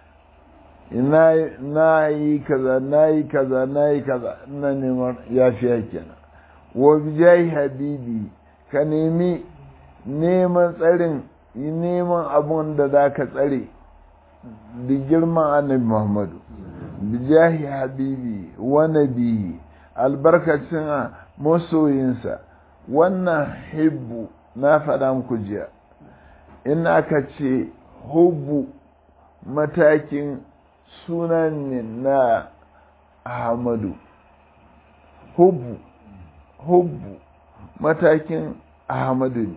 na yi kaza na yi kaza na yi kaza ina neman yafiya kenan wa bijahi habibi ka nemi neman tsarin yi neman abun da za ka tsare da girman annabi Muhammadu bijahi habibi wa nabi albarkacin masoyinsa wannan hibbu na faɗa muku jiya in aka ce hubbu matakin sunan ne na Ahmadu hubbu hubbu matakin Ahmadu ne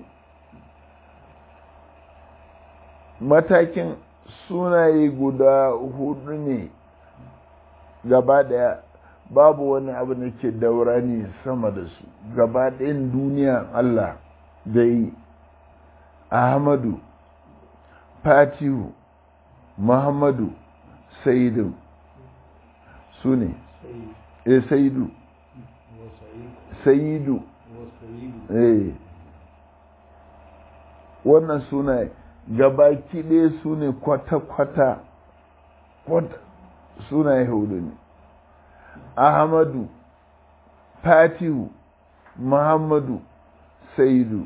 matakin sunaye guda hudu ne gaba daya babu wani abu da ke daurani sama da su gaba ɗayan duniya Allah da yi Ahmadu Fatihu Muhammadu Saidu su ne e Saidu Saidu eh wannan sunaye gabaki ɗaya su ne kwata-kwata sunaye hudu ne Ahmadu Fatihu Muhammadu Saidu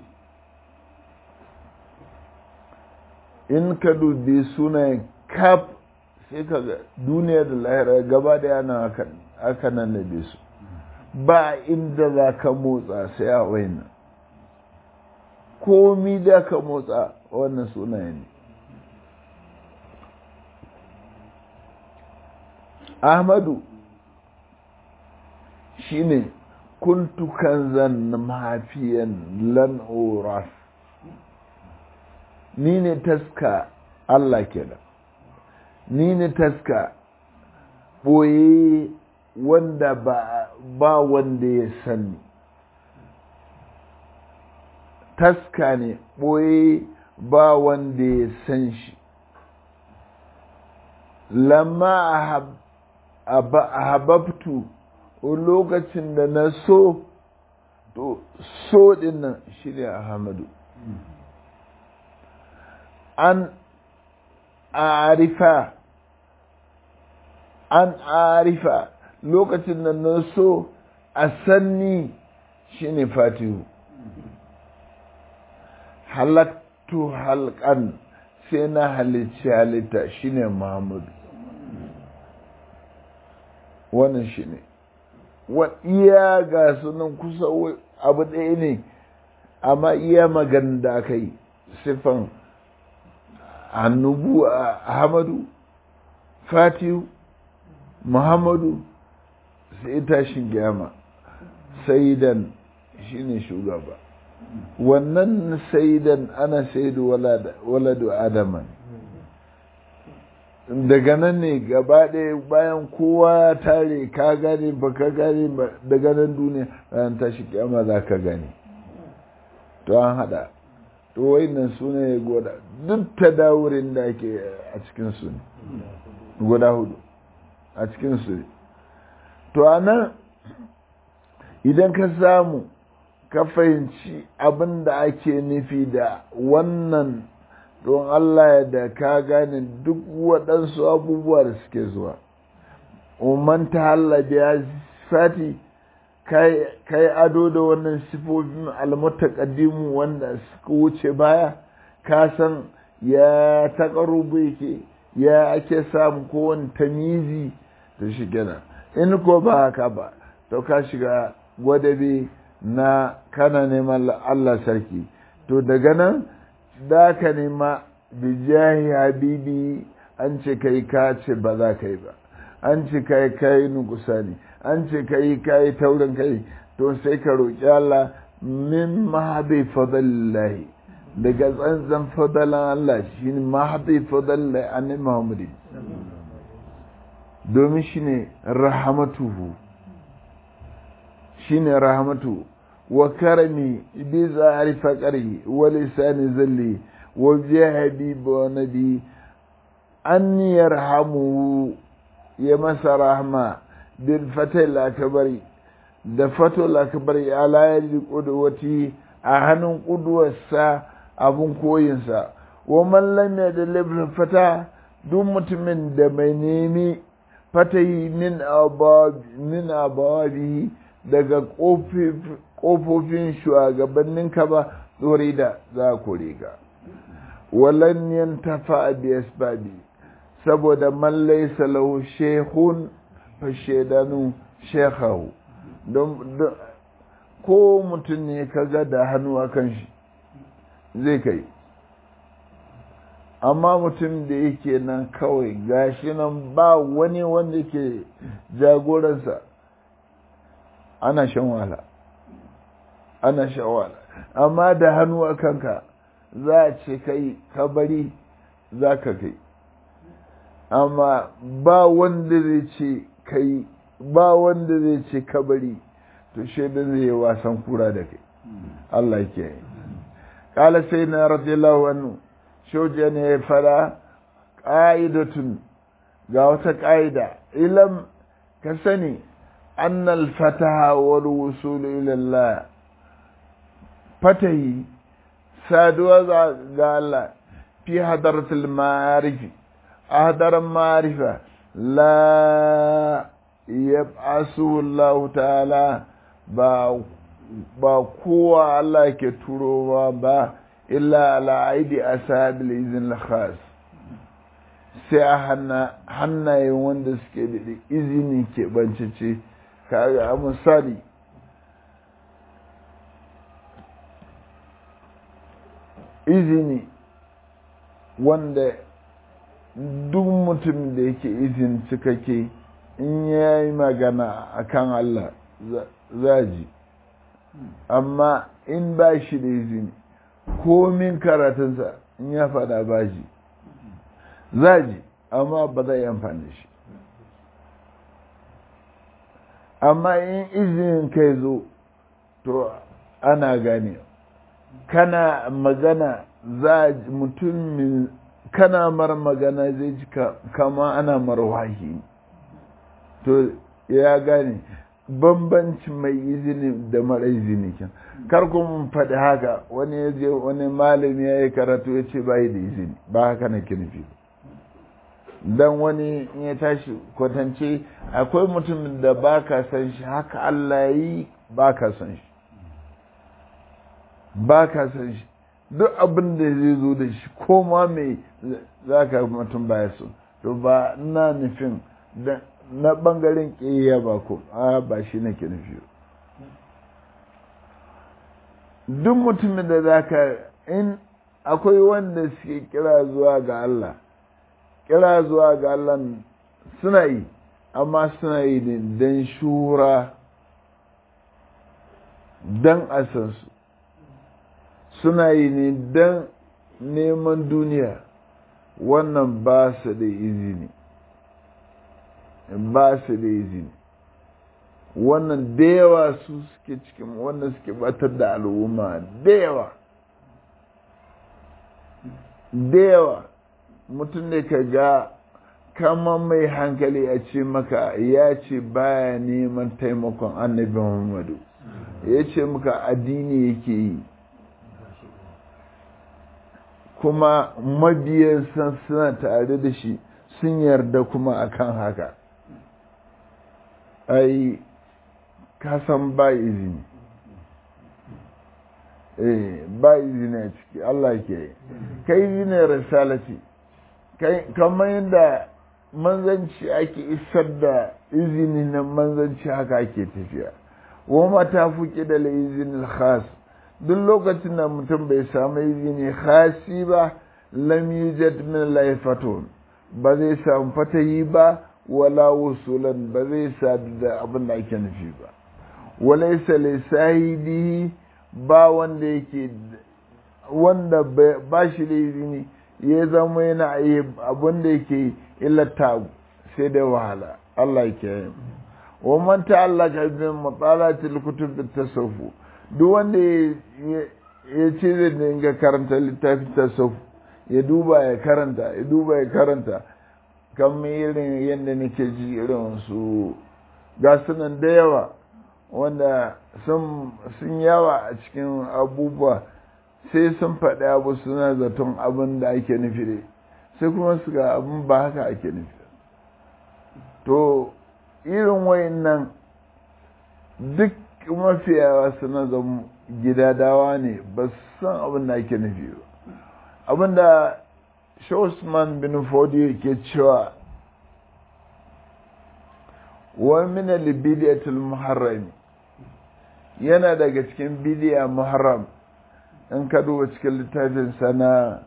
in ka dubi sunayen kaf sai ka ga duniya da lahira gaba da yana aka nan da su ba inda za ka motsa sai a waina komi da ka motsa wannan sunaye ne Ahmadu shine kuntu kanzan mafiyan lan uras ni ne taska Allah kenan ni ne taska boye wanda ba ba wanda ya sani taska ne boye ba wanda ya san shi lamma ahabbtu lokacin da na so to so din nan shine Ahmadu an arifa an arifa lokacin da na so a sanni shine Fatihu halaktu halkan sai na halicci halitta shine Muhammadu wannan shine wa iya ga sunan kusa abu ɗaya ne amma iya magana da aka yi sifan annubu Ahmadu Fatihu Muhammadu sai tashin gyama saidan shine shugaba wannan saidan ana saidu waladu adaman daga nan ne gaba ɗaya bayan kowa ya tare ka gane ba ka gane ba daga nan duniya ran tashi kiyama za ka gane to an hada to wayannan su ne goda duk tadawurin da ake a cikin su ne guda hudu a cikin su ne to anan idan ka samu ka fahimci abin da ake nufi da wannan don Allah da ka gane duk waɗansu abubuwa da suke zuwa umman ta hallabi ya fati kai ado da wannan sifofin almutaqaddimu wanda suka wuce baya ka san ya taqarrubu yake ya ake samu kowane tamizi da shi kenan in ko ba haka ba to ka shiga gwadabe na kana neman Allah sarki to daga nan da ka nema bijahi habibi an ce kai ka ce ba za ka yi ba an ce kai kai nukusa ne an ce kai kai taurin kai to sai ka roƙi Allah min mahabi fadlillahi daga tsantsan fadalan Allah shine mahabi fadlillahi annabi Muhammad domin shine rahmatuhu shine rahmatu wa karami bi zahari faqari wa lisani zalli wa bi habibi wa nabi an yarhamu ya masa rahma bil fatal akbari da fatal akbari ala yadi qudwati a hannun qudwarsa abun koyinsa wa man lam yadlib fata duk mutumin da mai nemi fatahi min abab min ababi daga ƙofofin shugabanninka ba tsori da za ku riga walan yantafa bi asbabi saboda man laysa lahu shaykhun fa shaydanu shaykhahu don ko mutum ne kaga da hannu akan shi zai kai amma mutum da yake nan kawai gashi nan ba wani wanda ke jagoransa ana shan wahala ana shan wahala amma da hannu a kanka za a ce kai ka bari za ka kai amma ba wanda zai ce kai ba wanda zai ce ka bari to shaidan zai yi wasan kura da kai Allah ke yi kala sai na radiyallahu anhu shoje ne ya fara ƙa'idatun ga wata ƙa'ida ilam ka sani أن الفتح والوصول إلى الله فتحي سادوا قال في حضرة المعارف أحضر المعرفة لا يبعثه الله تعالى ba kowa Allah ke turowa ba illa ala aidi ashabil izin khas sai a hannayen wanda suke da izini ke bancece kaga a misali izini wanda duk mutum da yake izini cikakke in ya yi magana akan Allah zaji amma in ba shi da izini komin karatunsa in ya fada ba shi zaji amma ba zai amfani shi amma in izinin kai zo to ana gane kana magana za mutum kana mar magana zai ji kama ana marwahi to ya gane bambancin mai izini da mara izini kyan kar kuma faɗi haka wani ya je wani malami ya yi karatu ya ce bai da izini ba haka na nufi dan wani in ya tashi kwatance akwai mutum da ba ka san shi haka Allah yi ba ka san shi ba ka san shi duk abin da zai zo da shi ko ma mai za ka mutum baya so to ba na nufin na bangaren ƙiyayya ba ko a ba shi nake nufi duk mutumin da za ka in akwai wanda suke kira zuwa ga Allah kira zuwa ga Allah suna yi amma suna yi ne don shura don asansu suna yi ne don neman duniya wannan ba su da izini ba su da izini wannan da yawa su suke cikin wannan suke batar da al'umma da yawa da yawa mutum ne ka ga kama mai hankali a ce maka ya ce baya neman taimakon annabi Muhammadu ya ce maka addini yake yi kuma mabiyansa suna tare da shi sun yarda kuma akan haka ai kasan ba izini eh ba izini a ciki Allah ke kai izini risalati kai kamar yadda manzanci ake isar da izini na manzanci haka ake tafiya wa mata fuki da izinin khas duk lokacin da mutum bai samu izini khasi ba lam yujad min laifatun ba zai samu fatayi ba wala wusulan ba zai sadu da abin da ake nufi ba walaysa lisahidi ba wanda yake wanda ba shi da izini ya zama yana abin da yake illata sai da wahala Allah yake yi wa man ta'allaka bi matalatil kutub at-tasawuf duk wanda ya ce zai dinga karanta littafin tasawuf ya duba ya karanta ya duba ya karanta kan irin yadda nake ji irin su ga sunan da yawa wanda sun yawa a cikin abubuwa sai sun faɗi abu suna zaton abin da ake nufi dai sai kuma su ga abin ba haka ake nufi to irin wayannan duk mafiyawa suna zama gidadawa ne ba su san abin da ake nufi ba abin da Usman bin Fodi ke cewa wa min al-bidiyatul muharram yana daga cikin bidiya muharram in ka duba cikin littafin sana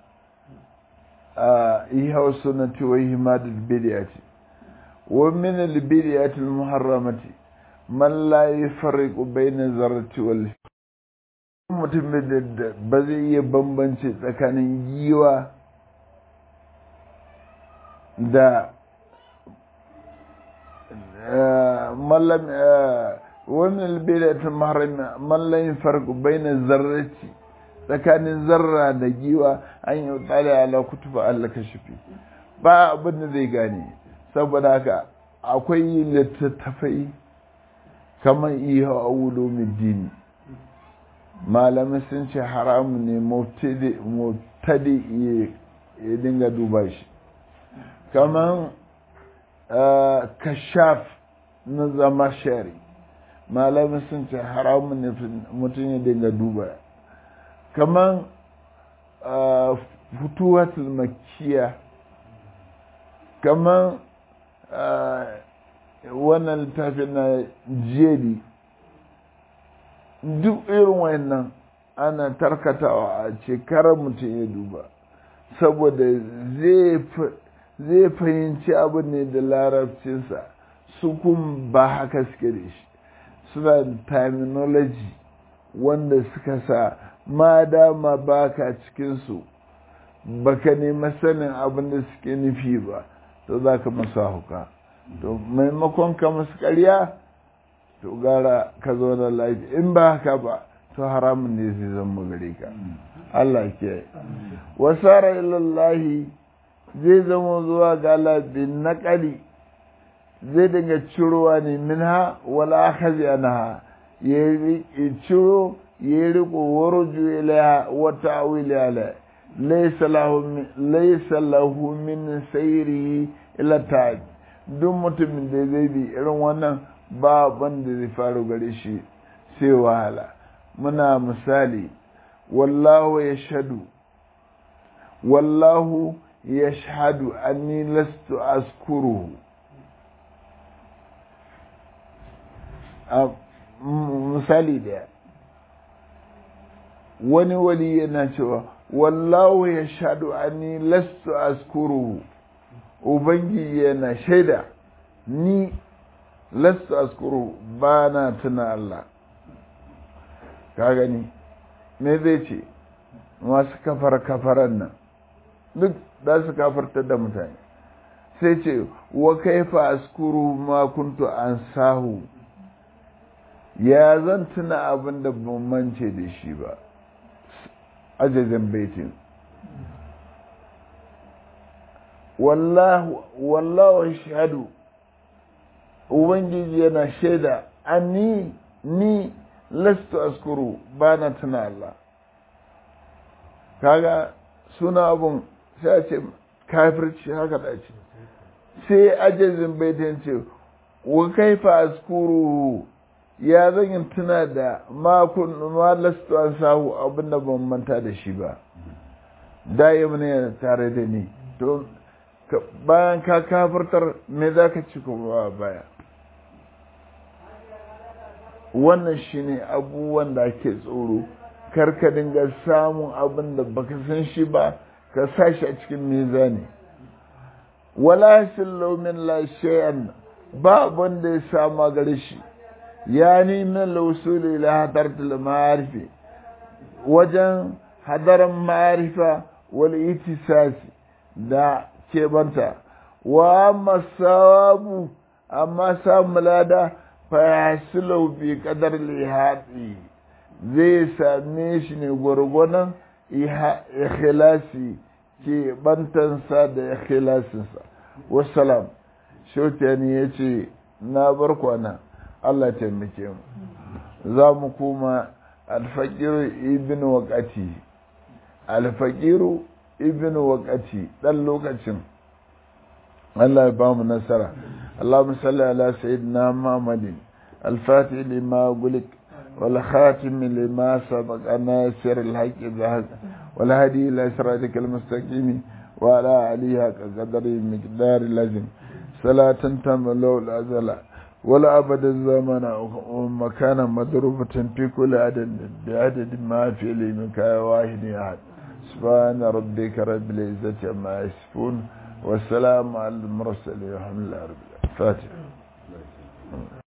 a ihya sunnati wa ihmadul bidiyati wa min al-bidiyatil muharramati man la yafarriqu bayna zarrati wal mutum da ba zai iya bambance tsakanin giwa da mallam wa min al-bidiyatil muharramati man la yafarriqu bayna zarrati tsakanin zarra da giwa an yi tsari ala kutuba Allah kashifi ba abin da zai gane saboda haka akwai littattafai kamar iya a ulumin dini malamai sun ce haramun ne mubtadi ya dinga duba shi kamar kashaf na zama shari malamai sun ce haramun ne mutum ya dinga duba kaman futuwatul makiya kaman wannan littafin na jeli duk irin wayannan ana tarkatawa a shekarar mutum ya duba saboda zai fahimci abin ne da larabcinsa su kun ba haka suke da shi suna terminology wanda suka sa ma dama ba ka cikinsu ba ka nema sanin abin da suke nufi ba to za ka masu hauka to maimakon ka masu karya to gara ka zauna lafiya in ba haka ba to haramun ne zai zama gare ka Allah ke wasara ilallahi zai zama zuwa ga Allah bin naqali zai dinga cirowa ne minha wala akhazi anha ya ciro ya riko warju ila wa ta'wil ala laysa lahu laysa lahu min sayri ila ta'ib duk mutumin da zai bi irin wannan ba banda zai faru gare shi sai wahala muna misali wallahu yashhadu wallahu yashhadu anni lastu azkuruhu misali daya wani wali yana cewa wallahu ya shaɗu anni lastu azkuruhu ubangiji yana shaida ni lastu azkuruhu ba na tuna Allah ka gani me zai ce masu kafar kafaran nan duk za su kafartar da mutane. Sai ce wa kaifa askuru ma kuntu an sahu, ya zan tuna abin da ban mance da shi ba. Ajazin baitin wallahu wallahu shahadu, ubangiji yana shaida anni ni lastu askuru, ba na tuna Allah. Kaga suna abun sai a ce kafirci, haka da ce. Sai ajazin baitin ce wa kaifa askuru, ya zan yi tuna da makon ma lastu an sahu abin da ban manta da shi ba, da'im ne tare da ni. To bayan ka kafirtar me za ka ci kuma baya? Wannan shi ne abubuwan da ake tsoro, karka dinga samun abin da baka san shi ba ka sa shi a cikin mizani. Wala sillau min la shay'an, ba abin da ya sama gare shi, yani min lausuli ila hadartul ma'arifi, wajen hadaran ma'arifa wal itisasi da kebanta. Wa masawabu, amma samu lada fa yasilu bi qadar lihadi, zai same shi ne gwargwadon ikhlasi ke bantansa da ikhlasinsa. Wassalam. Shautani ya ce na bar kwana, Allah taimake mu. Za mu kuma alfaqiru ibn waqati, alfaqiru ibn waqati, dan lokacin Allah ya ba mu nasara. Allahumma salli ala sayyidina Muhammadin al-fatih lima gulik wal khatim lima sabaqa nasir al-haqq bil-haqq wal hadi ila siratikal mustaqim wa ala alihi qadri miqdar lazim salatan tamlu al-azala ولا أبد الزمن ومكانا مضروبة في كل عدد بعدد ما في علمك واحد أحد. سبحان ربك رب العزة عما يصفون والسلام على المرسلين والحمد لله رب العالمين. فاتح.